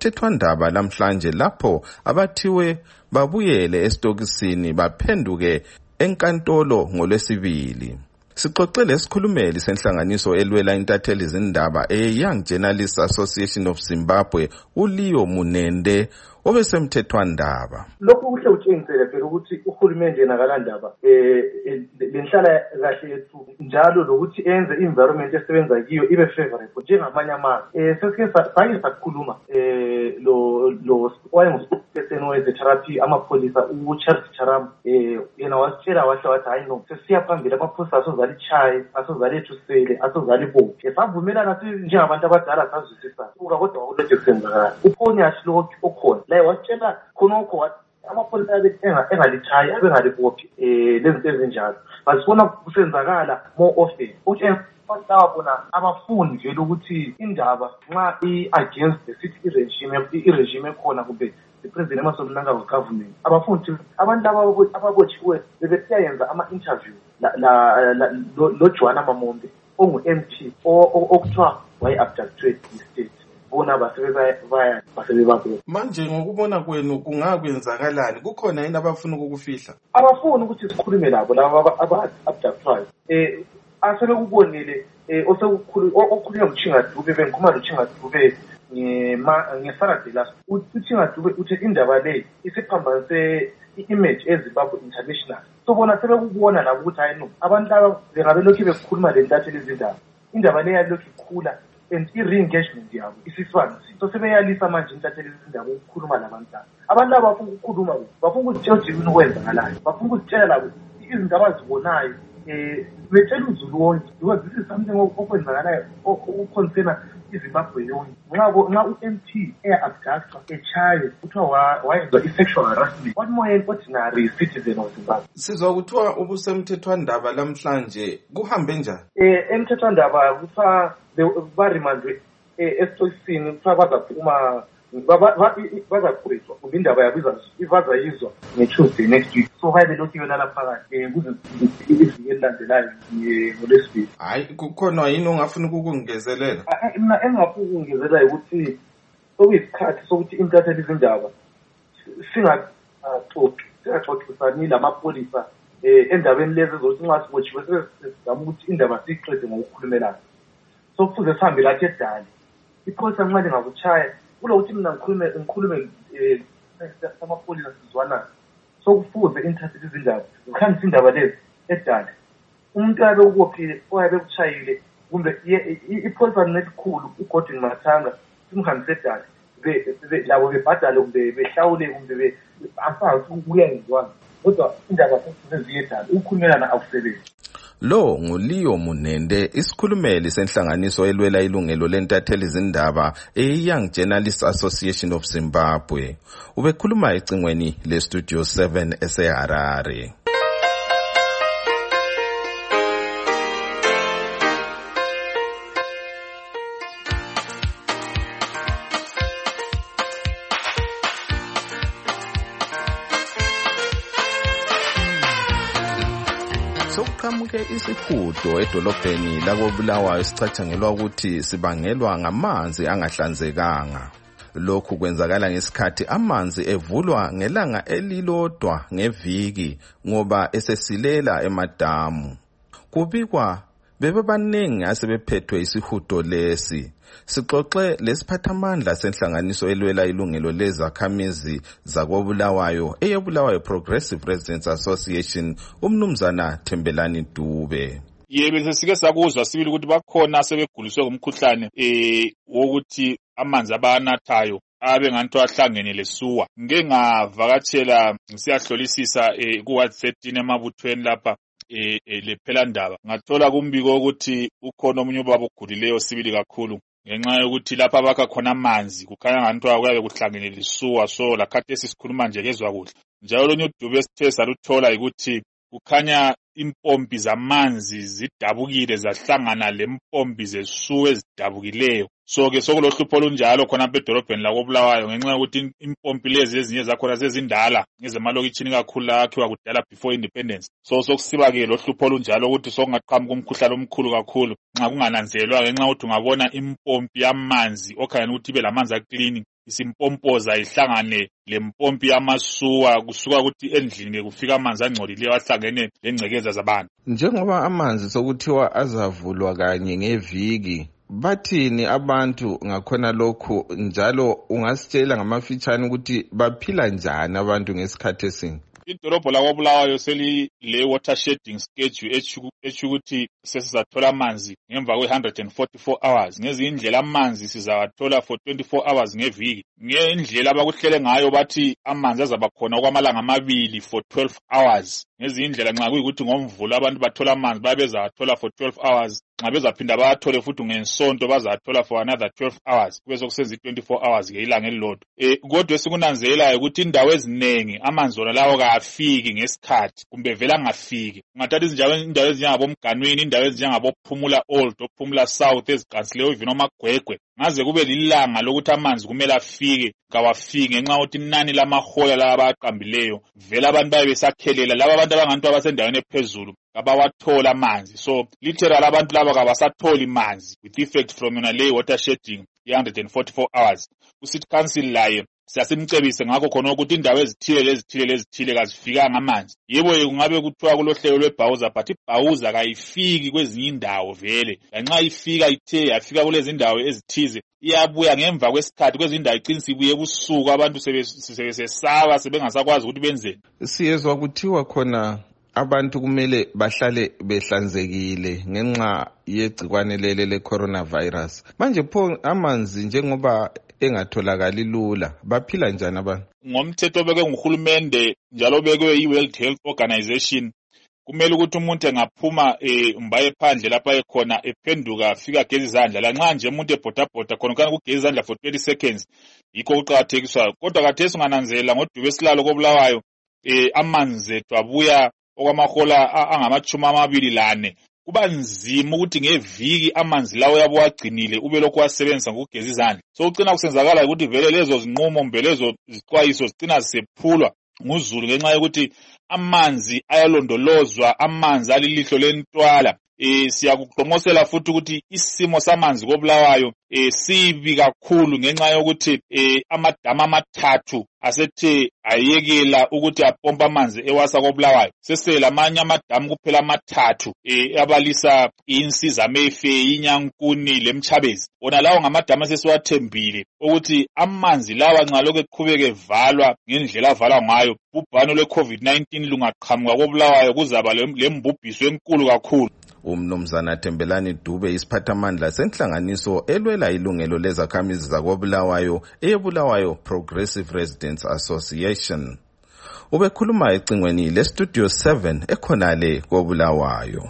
kusemthethwandaba lamhlanje lapho abathiwe babuyele esitokisini baphenduke enkantolo ngolwesibili. Sixoxele isikhulumeli senhlanganiso elwela intatheli zindaba e-Young Journalists Association of Zimbabwe uLeo Munende obesemthethwandaba. Lokhu kuhle utshengisele phela ukuthi uhulumende yena akalandaba eh lenhlala kahle yethu njalo lokuthi enze environment esebenza kiyo ibe favorable njengamanye amazwe. Eh sesike sake sakhuluma eh lo lo wayengusipeseni wezitherapy amapolisa uCharles Charam eh yena wasitshela wahle wathi hayi no sesiya phambili amapolisa asozali chaye asozali ethusele asozali bo. Esavumelana njengabantu abadala sazwisisa kodwa ukulokho kusenzakala. Uphonyasi lo okhona la wasitshela khonokho amapolisa engalichayi abengalibophi eh lezinto ezinjalo basibona kusenzakala more often ukuthi abantu bona abafuni vele ukuthi indaba nxa i-against the city regime i-regime ekhona kumbe the-president emasolunanga government abafuni abantu ababotshiwe bebeyayenza ama-interview lo Joanna Mamombe ongu-M P okuthiwa wayi-abducted yi-state bona basebevaya basebebabona. Manje ngokubona kwenu kungakwenzakalani? Kukhona yini abafuna ukukufihla? Abafuni ukuthi sikhulume labo laba aba-abducted eh asebekubonile eh osekukhulu okhulunywa ngoChingadube bengikhuluma loChingadube nge-Saturday last uChingadube uthi indaba le isiphambanise i-image eZimbabwe International. So bona sebekubona labo ukuthi hayi no abantu laba bengabe lokhu bekhuluma le ntatheli izindaba indaba le yalokhu ikhula and i-re-engagement yabo isiswansi. So sebeyalisa manje intatheli izindaba ukukhuluma labantu abantu laba bafuna ukukhuluma bafuna ukutshela ukuthi ukwenzakalayo bafuna ukutshela labo izindaba azibonayo eh betshela uzulu wonke because this is something okwenzakalayo okuconcern iZimbabwe yonke. Nxa u-M P e-abductwa echaye kuthiwa wayenza i-sexual harassment what more ordinary citizen of Zimbabwe. Sizwa kuthiwa ubusemthethwandaba lamhlanje kuhambe njani? Eh emthethwandaba kuthiwa barimandwe esitokisini kuthiwa bazaphuma bazakhurizwa kumbe indaba yabo ibazayizwa nge-Tuesday next week. So baye belokhu yonala phakathi kuze iviki elilandelayo ngolwesibili. Hayi kukhona yini ongafuna ukukungezelela? Mina engingafuna ukungezelela ukuthi sokuyisikhathi sokuthi intatheli izindaba singaxoxi singaxoxisani lamapolisa endabeni lezi zokuthi nxa sibotshiwe sesizama ukuthi indaba siyiqede ngokukhulumelana. So kufuze sihambe lathi edali ipholisa nxa lingakuchaya kulokuthi mina ngikhulume ngikhulume eh samapolisa sizwana sokufuze intatheli izindaba zikhangisa indaba lezi edali umuntu abe ukuphile oyabe kuchayile kumbe ipholisa nelikhulu uGordon Mathanga simhambise edali be labo bebhadale kumbe behlawule kumbe asazi ukuyenzwa kodwa indaba seziyedala ukukhulumelana akusebenzi. Lo nguLeo Munende isikhulumeli senhlanganiso elwela ilungelo lentatheli izindaba e-Young Journalists Association of Zimbabwe. Ubekhuluma ecingweni le-Studio seven eseHarare. Sokuqhamuke isihudo edolobheni lakoBulawayo sicathangelwa ukuthi sibangelwa ngamanzi angahlanzekanga. Lokhu kwenzakala ngesikhathi amanzi evulwa ngelanga elilodwa ngeviki ngoba esesilela emadamu. Kubikwa bebebanengi asebephethwe isihudo lesi. Sixoxe lesiphathamandla senhlanganiso elwela ilungelo lezakhamizi zakoBulawayo eyeBulawayo Progressive Residents Association umnumzana Thembelani Dube. Yebo sesike sakuzwa sibili ukuthi bakhona asebeguliswe ngomkhuhlane eh wokuthi amanzi abanathayo abe nganto ahlangene lesuwa. Ngeke ngavakatshela ngisiyahlolisisa eh ku Ward thirteen emabuthweni lapha eh lephela ndaba ngathola kumbiko ukuthi ukhona omunye ubaba ogulileyo sibili kakhulu ngenxa yokuthi lapha bakha khona amanzi kukhanya nganto akuyabe kuhlangene lisuwa so lakhathi sisikhuluma nje kezwa kuhle njalo lonye uDube esithe saluthola ukuthi kukhanya impompi zamanzi zidabukile zahlangana lempompi zesuwa ezidabukileyo so ke sokulohlupho olunjalo khona bedolobheni lakoBulawayo ngenxa yokuthi impompi lezi ezinye zakhona zezindala ezemalokitshini kakhulu akhiwa kudala before independence so sokusiba ke lohlupho olunjalo ukuthi sokungaqhamuka umkhuhlane omkhulu kakhulu nxa kungananzelwa ngenxa ukuthi ungabona impompi yamanzi okhanya ukuthi ibe lamanzi aclean isimpompoza ihlangane lempompi yamasuwa kusuka ukuthi endlini kufika amanzi angcolileyo ahlangene lengcekeza zabantu. Njengoba amanzi sokuthiwa azavulwa kanye ngeviki, bathini abantu ngakhona lokhu, njalo ungasitshela ngamafitshane ukuthi baphila njani abantu ngesikhathi esinye? Idolobho lakwaBulawayo selile water shedding schedule etsho ukuthi sesizathola amanzi ngemva kwe one hundred forty-four hours. Ngezinye indlela amanzi sizawathola for twenty-four hours ngeviki. Ngendlela abakuhlele ngayo bathi amanzi azaba khona okwamalanga amabili for twelve hours. Ngezinye indlela nxa kuyikuthi ngomvulo abantu bathola amanzi babezawathola for twelve hours. Nxa bezaphinda bathole futhi ngensonto bazathola for another twelve hours. Kube sokusenza twenty-four hours ngelanga elilodwa. Eh kodwa esikunanzelayo ukuthi indawo eziningi amanzi wona lawo kafiki ngesikhathi kumbe vela ngafiki. Ungathatha izindawo indawo ezinjengabo Mganwini, indawo ezinjengabo Phumula Old, Phumula South eziqansileyo ivino amagwegwe. Ngaze kube lilanga lokuthi amanzi kumele afike kawafike ngenxa yokuthi inani lamahola laba abaqambileyo vela abantu baye besakhelela laba abantu abangantu abasendaweni ephezulu abawathola amanzi. So literal abantu laba kabasatholi manzi with effect from yona le water shedding one hundred forty-four hours. Ku-City Council laye siyasimcebise ngakho khona ukuthi indawo ezithile lezithile lezithile kazifikanga amanzi. Yebo kungabe kuthiwa kulohlelo lwebhawuza but ibhawuza kayifiki kwezinye indawo vele. Lanxa ifika ithe yafika kulezi indawo ezithize iyabuya ngemva kwesikhathi kwezinye indawo iqinisa ibuye kusuku abantu sebesesaba sebengasakwazi ukuthi benzeni. Siyezwa kuthiwa khona abantu kumele bahlale behlanzekile ngenxa yegcikwane lele le coronavirus. Manje pho amanzi njengoba engatholakali lula baphila njani abantu? Ngomthetho obekwe nguhulumende njalo obekwe yi-World Health Organization kumele ukuthi umuntu engaphuma eh mbaye phandle lapha ekhona ephenduka afika gezi izandla lanxa nje umuntu ebhodabhoda khona kana kugezi izandla for thirty seconds yikho uqhakathekiswa. Kodwa khathesi ungananzela ngodubo esilalo koBulawayo eh amanzi ethu abuya okwamahola angamachumi amabili lane. Kuba nzima ukuthi ngeviki amanzi lawo yabuwagcinile ube lokhu wasebenzisa ngokugeza izandla. So ucina kusenzakala ukuthi vele lezo zinqumo mbelezo zixwayiso zicina zisephulwa nguzulu ngenxa yokuthi amanzi ayalondolozwa, amanzi alilihlo lentwala. Eh siyakuqomosela futhi ukuthi isimo samanzi koBulawayo eh sibi kakhulu ngenxa yokuthi eh amadama amathathu asethe ayekela ukuthi apompa amanzi ewasa koBulawayo. Sesela amanye amadamu kuphela amathathu eh abalisa insiza mefe, inyankuni lemchabezi. Ona lawo ngamadamu sesiwathembile ukuthi amanzi lawa nxa lokho eqhubeke evalwa ngendlela avalwa ngayo ubhano lwe COVID nineteen lungaqhamuka koBulawayo kuzaba lembubhiso enkulu kakhulu. Umnumzana Thembelani Dube isiphathamandla senhlanganiso elwela ilungelo lezakhamizi zakoBulawayo eyeBulawayo Progressive Residents Association. Ubekhuluma ecingweni le Studio seven ekhonale koBulawayo.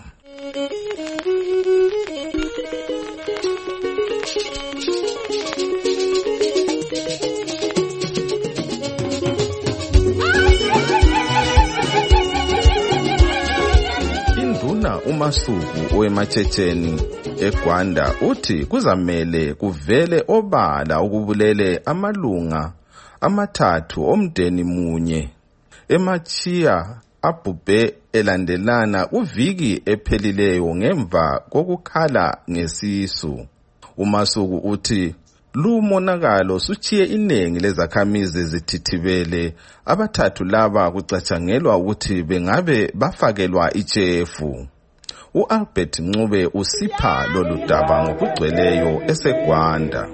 uMasuku owematshetheni eGwanda uthi kuzamele kuvele obala ukubulele amalunga amathathu omdeni munye emachiya abhubhe elandelana uviki ephelileyo ngemva kokukhala ngesisu. uMasuku uthi lumonakalo suchiye inengi lezakhamizi zithithibele. Abathathu laba kucatshangelwa ukuthi bengabe bafakelwa ichefu. U-Albert Ncube usipha lolu daba ngokugcweleyo eseGwanda.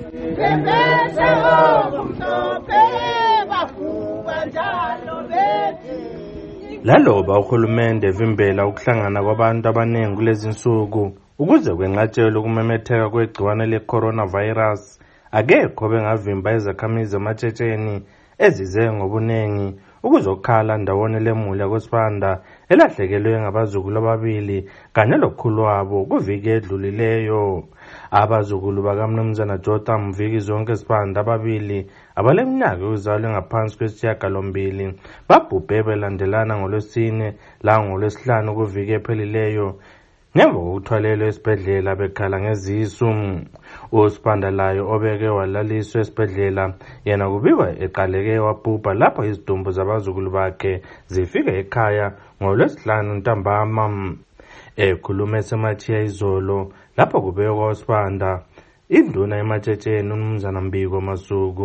Laloba uhulumende evimbela ukuhlangana kwabantu abaningi kulezi insuku ukuze kwenqatshelwe ukumemetheka kwegciwane le-coronavirus, akekho bengavimba izakhamizi ematshetheni ezize ngobunengi ukuzokhala ndawone lemuli yakoSibanda elahlekelwe ngabazukulu ababili kanye lokhulu wabo kuviki edlulileyo. Abazukulu bakaMnumzana Jotham Mviki zonke Sibanda ababili abaleminyaka yokuzalwa ngaphansi kwesishiyagalombili babhubhe belandelana ngolwesine la ngolwesihlanu kuviki ephelileyo ngemva kokuthwalelwa esibhedlela bekhala ngezisu. uSibanda layo obeke walaliswa esibhedlela yena kubikwa eqaleke wabhubha lapho izidumbu zabazukulu bakhe zifika ekhaya ngolwesihlanu ntambama. Ekhuluma esemachiya izolo lapho kubekwa uSibanda, induna ematshetheni uMnumzana Mbiko Masuku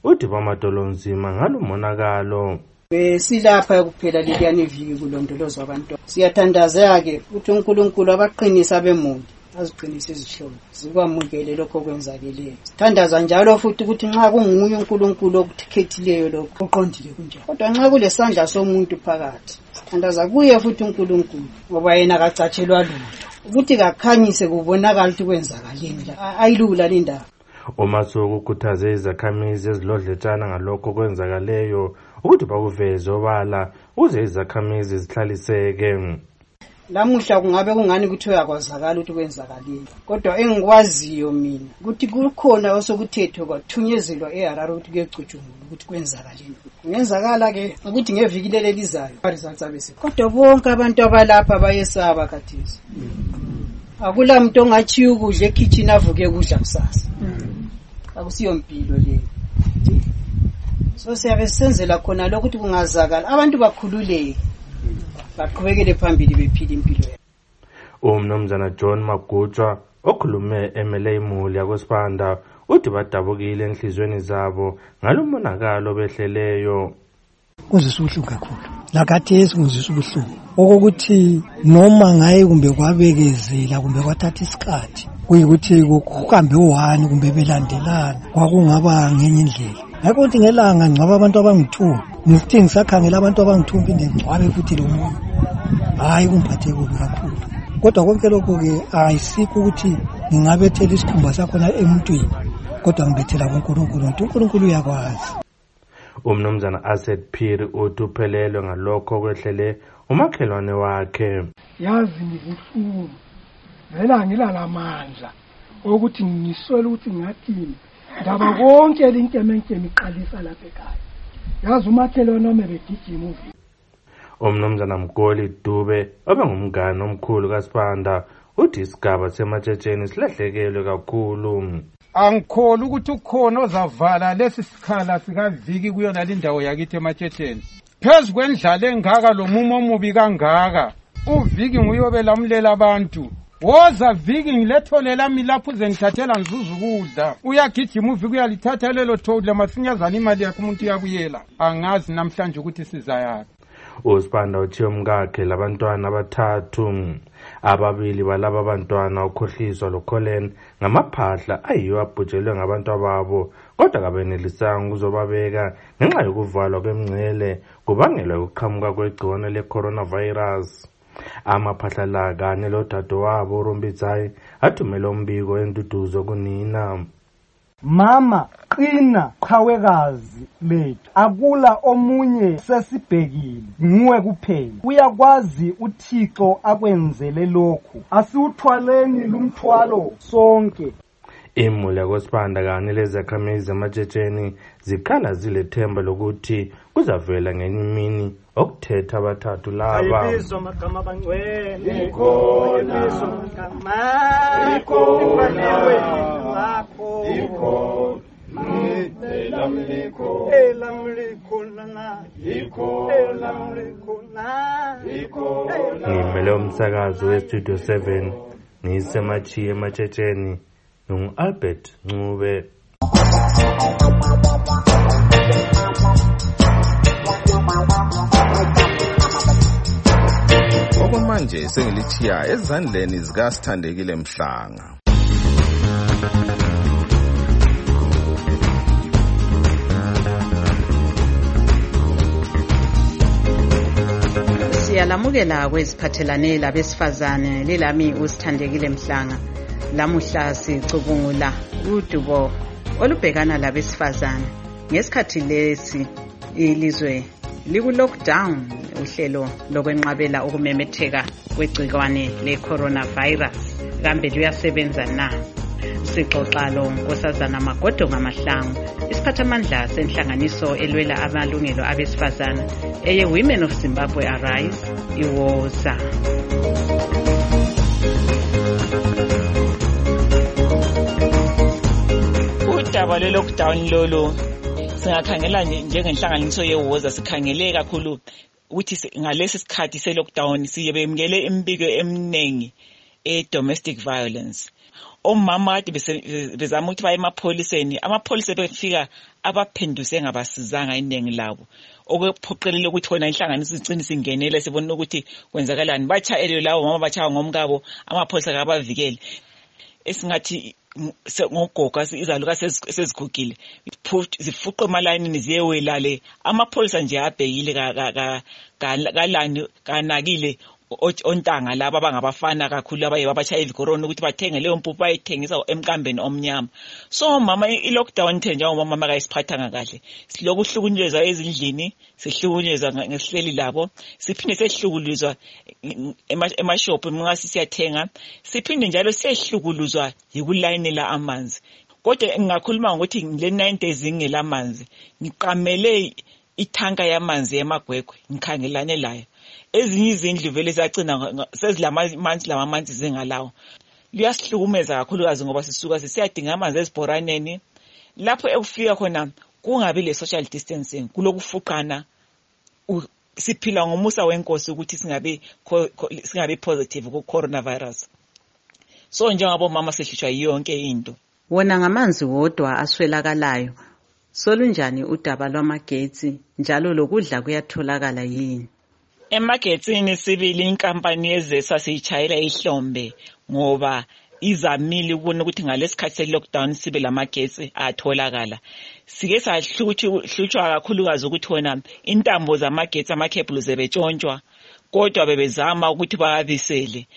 uthi bamadolonzima ngalumonakalo. Besilapha kuphela leliyani viki kulondolozwa abantwana. Siyathandaza-ke ukuthi uNkulunkulu abaqinisa bemuli aziqinise izihlobo zikwamukele lokho kwenzakeleyo. Sithandaza njalo futhi ukuthi nxa kunguye uNkulunkulu okukhethileyo lokho uqondile kunjalo. Kodwa nxa kulesandla somuntu phakathi, sithandaza kuye futhi uNkulunkulu ngoba yena akacatshelwa lutho ukuthi kakhanyise kubonakala ukuthi kwenzakaleni la. Ayilula le ndaba. uMasuku ukhuthaze izakhamizi ezilodletshana ngalokho kwenzakaleyo ukuthi bakuveze obala ukuze izakhamizi zihlaliseke. Lamuhla kungabe kungani ukuthi uyakwazakala ukuthi kwenzakaleni, kodwa engikwaziyo mina ukuthi kukhona osokuthethwe kwathunyezelwa eHarare ukuthi kuyecutshungulwa ukuthi kwenzakaleni. Kungenzakala ke ukuthi ngeviki leli lizayo results. Kodwa bonke abantu abalapha bayesaba khathesi. Akula muntu ongachiya ukudla ekitchen avuke kudla kusasa. Akusiyo impilo leyo. So siyabe senzela khona lokho ukuthi kungazakala abantu bakhululeke baqhubekele phambili bephila impilo yabo. Umnumzana John Magutshwa okhulume eMele imuli yakwesibanda uthi badabukile enhlizweni zabo ngalomonakalo behleleyo. Kuzisa ubuhlungu kakhulu lakathesi kuzisa ubuhlungu okokuthi noma ngaye kumbe kwabekezela kumbe kwathatha isikhathi kuyikuthi kuhambe uwani kumbe belandelana kwakungaba ngenye indlela. Ngakho ukuthi ngelanga ngcwaba abantu abangu-two ngithi ngisakhangela abantu abangu-two phinde ngcwabe futhi lo muntu, hayi kumphathe kubi kakhulu. Kodwa konke lokho-ke ayisikho ukuthi ngingabethela isikhumba sakhona emuntwini, kodwa ngibethela kuNkulunkulu ukuthi uNkulunkulu uyakwazi. Umnumzana Asset Phiri uthi uphelelwe ngalokho kwehlele umakhelwane wakhe. Yazi ngibuhlungu vela ngilalamandla ukuthi ngiswele ukuthi ngathini ndaba konke linkemenkeme iqalisa lapha ekhaya. Yazi umakhelwane wami begijima uvi. Umnumzana Mgoli Dube obengumngane omkhulu kaSibanda uthi isigaba seMatshetsheni silahlekelwe kakhulu. Angikholi ukuthi ukhona ozavala lesi sikhala sikaviki kuyona lindawo yakithi eMatshetsheni. Phezu kwendlala engaka lo mumo omubi kangaka, uviki nguyobelamlela abantu. Woza viki ngilethole lami lapho uze ngithathela ngizuzu ukudla. Uyagijima uviki uyalithatha lelo thola masinyazana imali yakhe umuntu uyabuyela. Angazi namhlanje ukuthi sizayaphi. uSibanda uthiye umkakhe labantwana abathathu, ababili balaba bantwana ukhohliswa loKholen ngamaphahla ayiyo abhujelwe ngabantu ababo, kodwa kabenelisanga ukuzobabeka ngenxa yokuvalwa kwemngcele kubangelwa ukuqhamuka kwegciwane le-coronavirus. Amaphahla la kanye lodadewabo uRombitsayi athumela umbiko enduduzo kunina. Mama qina qhawekazi lethu, akula omunye sesibhekile nguwe kuphela. Uyakwazi uThixo akwenzele lokhu, asiuthwaleni lumthwalo sonke. Imuli yakwesibanda kanye lezakhamizi eMatshetsheni zikhala zilethemba lokuthi kuzavela ngenye imini okuthetha abathathu laba. Ayibizwa amagama abangcwele, ikhona, amagama, ikhona, lakho, ikhona, elamliko, elamliko lana, ikhona, elamliko lana, ikhona. Ngimele umsakazo weStudio seven ngisemachiye eMatshetsheni ngu-Albert Ncube. Okwamanje sengilithiya ezandleni zikaSithandekile Mhlanga. Siyalamukela kweziphathelane labesifazane lelami uSithandekile Mhlanga. Lamuhla sicubungula udubo olubhekana labesifazane ngesikhathi lesi ilizwe liku-lockdown, uhlelo lokwenqabela ukumemetheka kwegcikwane le-coronavirus. Kambe luyasebenza na? Sixoxa lo Nkosazana Magodo Ngamahlangu, isiphathamandla senhlanganiso elwela amalungelo abesifazane eye Women of Zimbabwe Arise, iwoza. Udaba le-lockdown lolo singakhangela njengenhlanganiso yewoza, sikhangele kakhulu ukuthi ngalesi sikhathi se-lockdown siyebemukele imibiko eminingi e-domestic violence. omama kade bezama ukuthi baye emapholiseni, amapholisa befika abaphenduse ngabasizanga iningi labo, okuphoqelele ukuthi khona inhlanganiso igcine singenele sibona ukuthi kwenzakalani. Batshayelwe lawo mama, batshaya ngomkabo, amapholisa kabavikele. Esingathi ngogoga izaluka sezigugile zifuqe emalayinini ziyewelale, amapholisa nje abhekile kalani kanakile ontanga laba abangabafana kakhulu abaye babashaya ivikoroni ukuthi bathenge leyo mpuphu bayithengisa emkambeni omnyama. So mama, i-lockdown nje njengoba mama kayisiphathanga kahle, siloku hlukunyezwa ezindlini, sihlukunyezwa ngesihleli labo, siphinde sehlukuluzwa emashophu mngasi siyathenga, siphinde njalo sehlukuluzwa yikulayinela amanzi. Kodwa ngingakhuluma ngokuthi le nine days ngingela amanzi, ngiqamele ithanka yamanzi emagwegwe, ngikhangelane layo. Ezinye izindlu vele ziyagcina sezilamamanzi lamamanzi zingalawo. Liyasihlukumeza kakhulukazi ngoba sisuka sisiyadinga amanzi ezibhoraneni, lapho ekufika khona kungabi le social distancing, kulokufuqana. Siphila ngomusa wenkosi ukuthi singabe singabe positive ku coronavirus. So njengabo mama sehlishwa yonke into. Wona ngamanzi wodwa aswelakalayo, solunjani udaba lwamagetsi njalo lokudla kuyatholakala yini? Emagetsini sibili inkampani yezesa siyitshayela ihlombe ngoba izamile ukubona ukuthi ngalesikhathi se-lockdown sibe lamagetsi atholakala. Sike sahlutshwa kakhulukazi ukuthi wona intambo zamagetsi amakhebhulu zebetshontshwa, kodwa bebezama ukuthi babisele.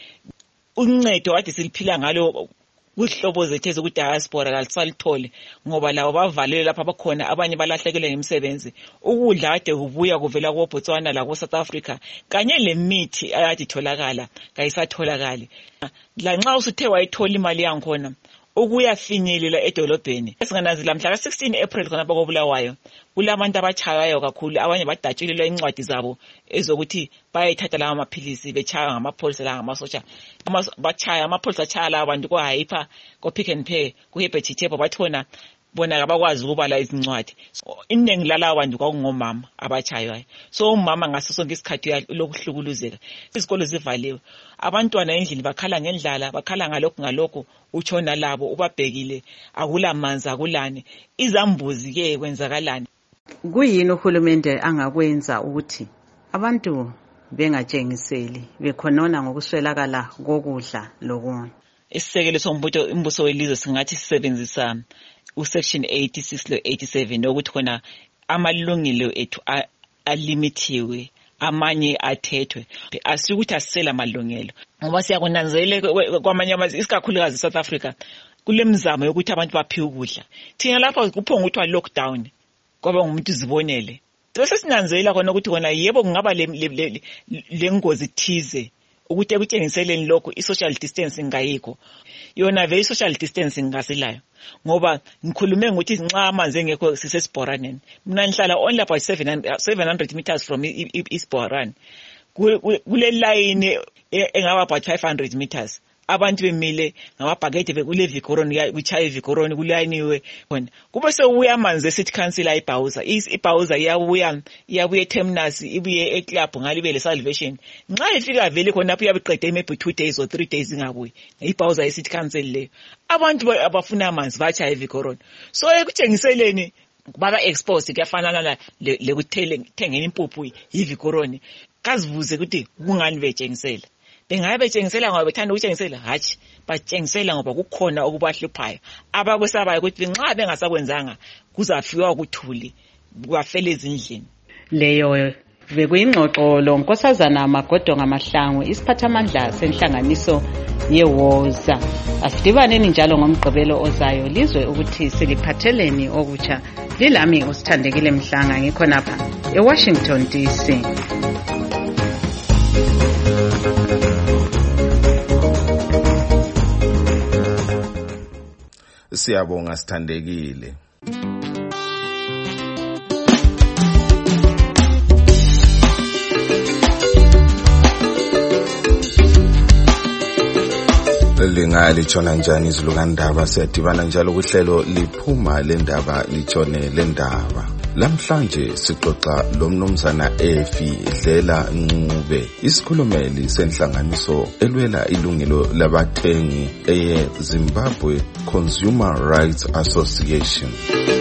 Uncedo kade siliphila ngalo kuhlobo zethu ezokudiaspora kalisalithole ngoba labo bavalele lapha bakhona, abanye balahlekelwe ngemisebenzi. Ukudla kade kubuya kuvela ko Botswana la ko South Africa kanye lemithi ayade itholakala kayisatholakali. La nxa usuthe wayithola imali yankhona ukuyafinyelela edolobheni. Esingananzila mhla ka sixteen April khona bakobulawayo kulabantu abachayayo kakhulu, abanye badatshulelwa incwadi zabo ezokuthi bayithatha lawo amaphilisi bechaya ngamapholisa la ngamasotsha. Bachaya amapholisa achaya la abantu ko Hyper ko Pick n Pay ku Hebetithe bathona bona abakwazi ukubala izincwadi. Iningi lalawo bantu kwakungomama abachayayo. So umama ngaso sonke isikhathi lokuhlukuluzeka. Izikolo zivaliwe, abantwana endlini bakhala ngendlala, bakhala ngalokho ngalokho, utshona labo ubabhekile, akula manzi akulani, izambuzi ke kwenzakalani. Kuyini uhulumende angakwenza ukuthi abantu bengatshengiseli bekhonona ngokuswelakala kokudla lokunye? Isisekelo sombutho imbuso welizwe singathi sisebenzisa usection eighty-six lo eighty-seven ukuthi khona amalungelo ethu alimitiwe, amanye athethwe. Asikuthi asisela amalungelo ngoba siyakunanzelela kwamanye amazwe isikakhulukazi South Africa kulemizamo yokuthi abantu baphiwe ukudla. Thina lapha kuphonga ukuthi wa lockdown ngoba ngumuntu uzibonele. Bese sinanzelela khona ukuthi khona yebo kungaba le lengozi thize ukuthi ekutshengiseleni lokho i-social distancing ngayikho. Yona vele i-social distancing ngasilayo ngoba ngikhulume ngokuthi nxa amanzi engekho sisesibhoraneni. Mina ngihlala only about seven hundred meters from isibhorane. Kule line engaba about five hundred meters. Abantu bemile ngamabhakede bekule vikoroni kuchaya ivikoroni kulayiniwe khona. Kube sewuya amanzi eCity Council ayibhawuza. Ibhawuza iyabuya iyabuya eterminus ibuye eclub ngalibe le Salvation. Nxa ifika vele khona lapho yabiqede maybe two days or three days ngabuye. Ibhawuza eCity Council le. Abantu abafuna amanzi bachaya ivikoroni. So ekutshengiseleni baba exposed kuyafanana le kuthele thengeni impuphu ivikoroni. Kazivuze ukuthi kungani betshengisela. Bengabe betshengisela ngoba bethanda ukutshengisela, hatshi batshengisela ngoba kukhona okubahluphayo abakwesabayo ukuthi nxa bengasakwenzanga kuzafika ukuthuli kwafela ezindlini. Leyo bekuyingxoxo lo Nkosazana Magodo ngaMahlangu, isiphathamandla senhlanganiso yeWoza. Asidibaneni njalo ngomgqibelo ozayo lizwe ukuthi siliphatheleni okutsha. Lilami usithandekile Mhlanga ngikhonapha eWashington D C. Siyabonga sithandekile. Linga litshona njani izulu kandaba, siyadibana njalo kuhlelo liphuma lendaba litshone lendaba. Lamhlanje sixoxa lomnumzana Efi Dlela Ncube, isikhulumeli senhlanganiso elwela ilungelo labathengi eye Zimbabwe Consumer Rights Association.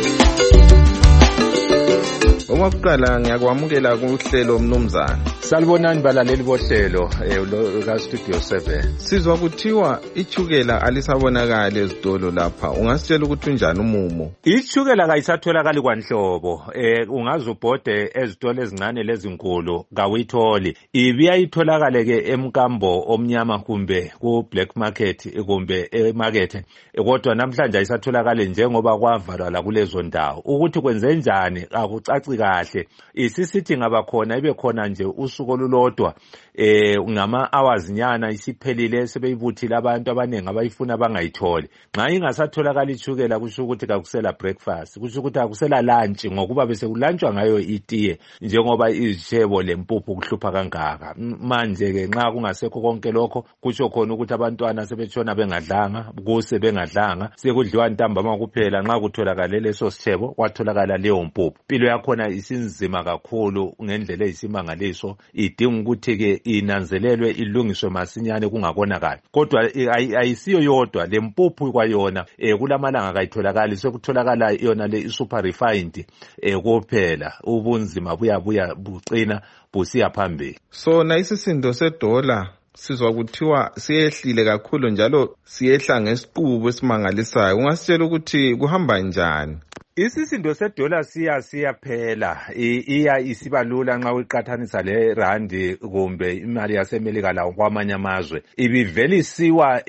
Owakuqala ngiyakwamukela kuhlelo mnumzana. Salibonani balaleli bohlelo eh ka Studio seven. Sizwa kuthiwa ichukela alisabonakala ezitolo lapha. Ungasitshela ukuthi unjani umumo? Ichukela kayisatholakala kwanhlobo. Eh ungazubhode ezitolo ezincane lezinkulu kawitholi. Ibiya itholakale ke emkambo omnyama kumbe ku black market kumbe emarket. Kodwa namhlanje ayisatholakala njengoba kwavalwa la kulezo ndawo. Ukuthi kwenze njani akucaci kahle. Isisithi ngaba khona ibe khona nje usuku olulodwa eh ngama hours nyana isiphelile sebeyibuthile abantu abanengi abayifuna bangayitholi. Nxa ingasatholakala ichukela kusho ukuthi kakusela breakfast, kusho ukuthi akusela lunch ngokuba bese kulunchwa ngayo itiye njengoba izishebo lempuphu kuhlupha kangaka. Manje ke nxa kungasekho konke lokho kusho khona ukuthi abantwana sebetshona bengadlanga, kuse bengadlanga, sekudliwa ntambama kuphela nxa kutholakala leso sishebo kwatholakala leyo mpuphu. Impilo yakhona isinzima kakhulu ngendlela eyisimangaliso, idinga ukuthi ke inanzelelwe ilungiswe masinyane kungakonakala. Kodwa ayisiyo yodwa le mpuphu kwayona eh kulamalanga kayitholakali, sekutholakala yona le super refined eh kuphela. Ubunzima buya buya bucina busiya phambili. So na isisindo sedola sizwa kuthiwa siyehlile kakhulu njalo siyehla ngesiqubu esimangalisayo. Ungasitshela ukuthi kuhamba njani? Isisindo sedola siya siya phela iya isibalula nxa uyiqathanisa le randi kumbe imali yasemelika lawo kwamanye amazwe. Ibivelisiwa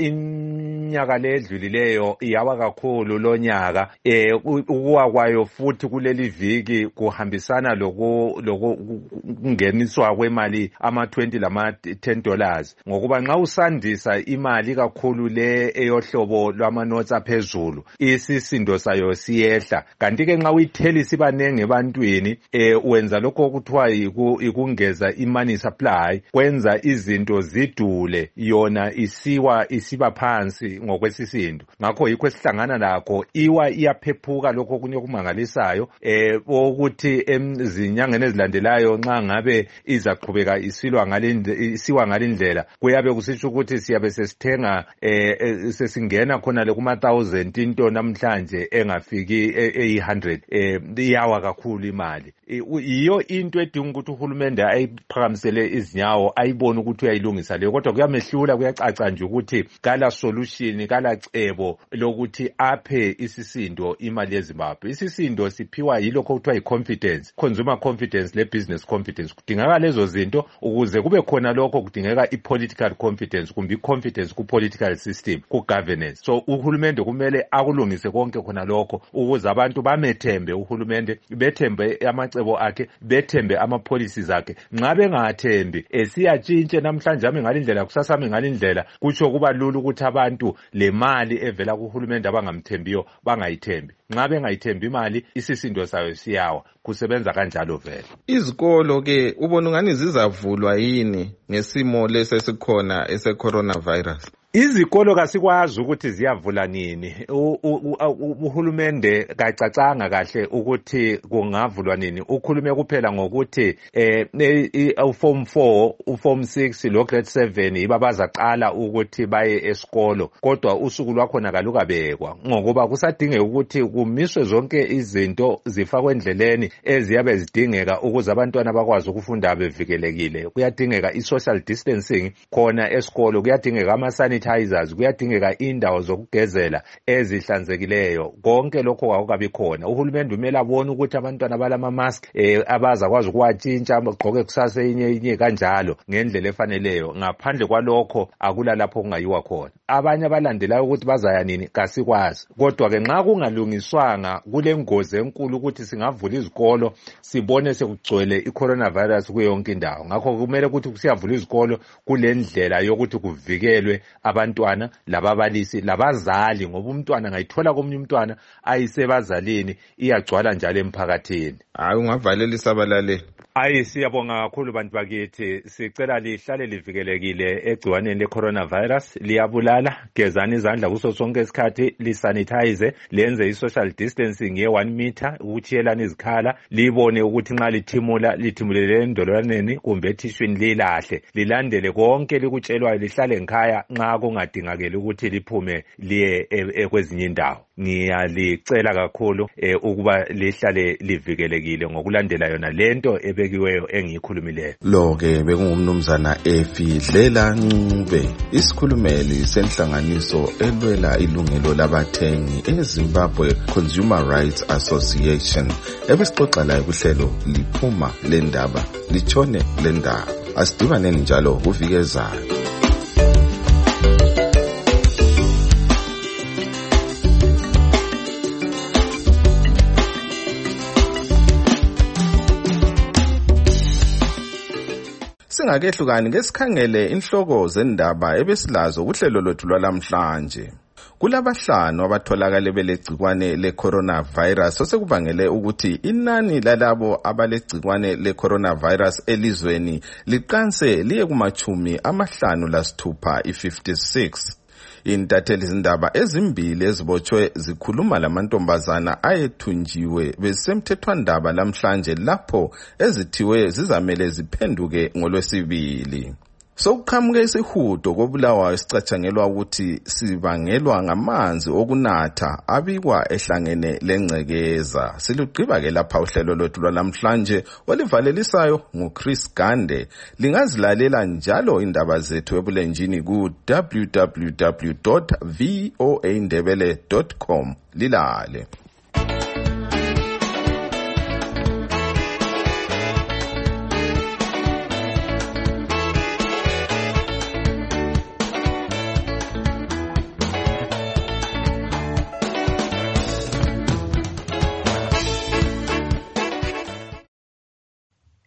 inyaka ledlulileyo yawa kakhulu lo nyaka eh ukuwa kwayo futhi kuleli viki kuhambisana loku lokungeniswa kwemali ama twenty lama ten dollars ngokuba nxa usandisa imali kakhulu le eyohlobo lwama notes aphezulu isisindo sayo siyehla. Kanti ke nxa uyitheli sibanenge ebantwini eh wenza lokho okuthiwa ikungeza imani supply, kwenza izinto zidule yona isiwa isiba phansi ngokwesisindo. Ngakho yikho esihlangana lakho iwa iyaphephuka lokho okunye kumangalisayo eh ukuthi ezinyangeni ezilandelayo nxa ngabe izaqhubeka isilwa ngalindlela isiwa ngalindlela kuyabe kusitsho ukuthi siyabe sesithenga eh sesingena khona le kuma one thousand into namhlanje engafiki one hundred eh iyawa kakhulu imali. Iyo into edinga ukuthi uhulumende ayiphakamisele izinyawo ayibone ukuthi uyayilungisa leyo, kodwa kuyamehlula kuyacaca nje ukuthi kala solution kala cebo lokuthi aphe isisindo imali yeZimbabwe. Isisindo siphiwa yilokho okuthiwa iconfidence, consumer confidence le business confidence. Kudingeka lezo zinto ukuze kube khona lokho kudingeka ipolitical confidence kumbe iconfidence ku political system, ku governance. So uhulumende kumele akulungise konke khona lokho ukuze abantu bamethembe uhulumende, bethembe amacebo akhe, bethembe ama policies akhe. Nxa bengathembi esiyatshintshe namhlanje ame ngalindlela kusasa ame ngalindlela kutsho kuba lula ukuthi abantu le mali evela kuhulumende abangamthembiyo bangayithembi. Nxa bengayithembi imali isisindo sayo siyawa. Kusebenza kanjalo vele. Izikolo ke ubona ngani zizavulwa yini ngesimo lesesikhona ese coronavirus? Izikolo kasikwazi ukuthi ziyavula nini. Uhulumende kacacanga kahle ukuthi kungavulwa nini. Ukhulume kuphela ngokuthi eh uform four, uform six lo grade seven ibabazaqala ukuthi baye esikolo. Kodwa usuku lwakhona kalukabekwa ngokuba kusadingeka ukuthi kumiswe zonke izinto zifakwe endleleni eziyabe zidingeka ukuze abantwana bakwazi ukufunda bevikelekile. Kuyadingeka i-social distancing khona esikolo, kuyadingeka ama sanitizers, kuyadingeka indawo zokugezela ezihlanzekileyo. Konke lokho akukabi khona. Uhulumende umele abone ukuthi abantwana balama mask eh abaza kwazi ukuwatshintsha bagqoke kusasa inye inye kanjalo ngendlela efaneleyo. Ngaphandle kwalokho akula lapho kungayiwa khona. Abanye abalandelayo ukuthi bazaya nini kasikwazi. Kodwa ke nxa kungalungiswanga kule ngozi enkulu ukuthi singavula izikolo sibone sekugcwele i-coronavirus kuyo yonke indawo. Ngakho kumele ukuthi kusiyavula izikolo kule ndlela yokuthi kuvikelwe abantwana lababalisi labazali, ngoba umntwana ngayithola komunye umntwana ayisebazalini iyagcwala njalo emphakathini. Hayi ungavalela isabalaleli. Hayi siyabonga kakhulu bantu bakithi, sicela lihlale livikelekile egciwaneni le-coronavirus. Liyabulala, gezani izandla kuso sonke isikhathi, lisanitize, lenze i-social distancing ye-one meter, ukuthiyelana izikhala, libone ukuthi nxa lithimula, lithimulele endolwaneni kumbe ethishwini lilahle, lilandele konke likutshelwayo, lihlale ngikhaya nxa kungadingakeli ukuthi liphume liye kwezinye indawo. Ngiyalicela kakhulu eh, ukuba lihlale livikelekile ngokulandela yona lento ebekiweyo engiyikhulumileyo. Lo-ke bekungumnumzana Efidlela Ncube, isikhulumeli senhlanganiso elwela ilungelo labathengi eZimbabwe Consumer Rights Association, ebesixoxa laye kuhlelo liphuma lendaba litshone lendaba. Asidibaneni njalo kuvikezayo. Singakehlukani ngesikhangele inhloko zendaba ebesilazo kuhlelo lwethu lwalamhlanje. Kulabahlanu abatholakale belegcikwane le-coronavirus osekubangele ukuthi inani lalabo abalegcikwane le-coronavirus elizweni liqanse liye kumachumi amahlanu lasithupha i-fifty-six. Intatheli zindaba ezimbili ezibotshwe zikhuluma lamantombazana ayethunjiwe besemthethwandaba lamhlanje lapho ezithiwe zizamele ziphenduke ngolwesibili. Sokuqhamuke isihudo kobulawayo sicatshangelwa ukuthi sibangelwa ngamanzi okunatha abikwa ehlangene lengcekeza. Silugqiba ke lapha uhlelo lwethu lwalamhlanje olivalelisayo nguChris Gande. Lingazilalela njalo indaba zethu ebulenjini ku w w w dot voa ndebele dot com. Lilale.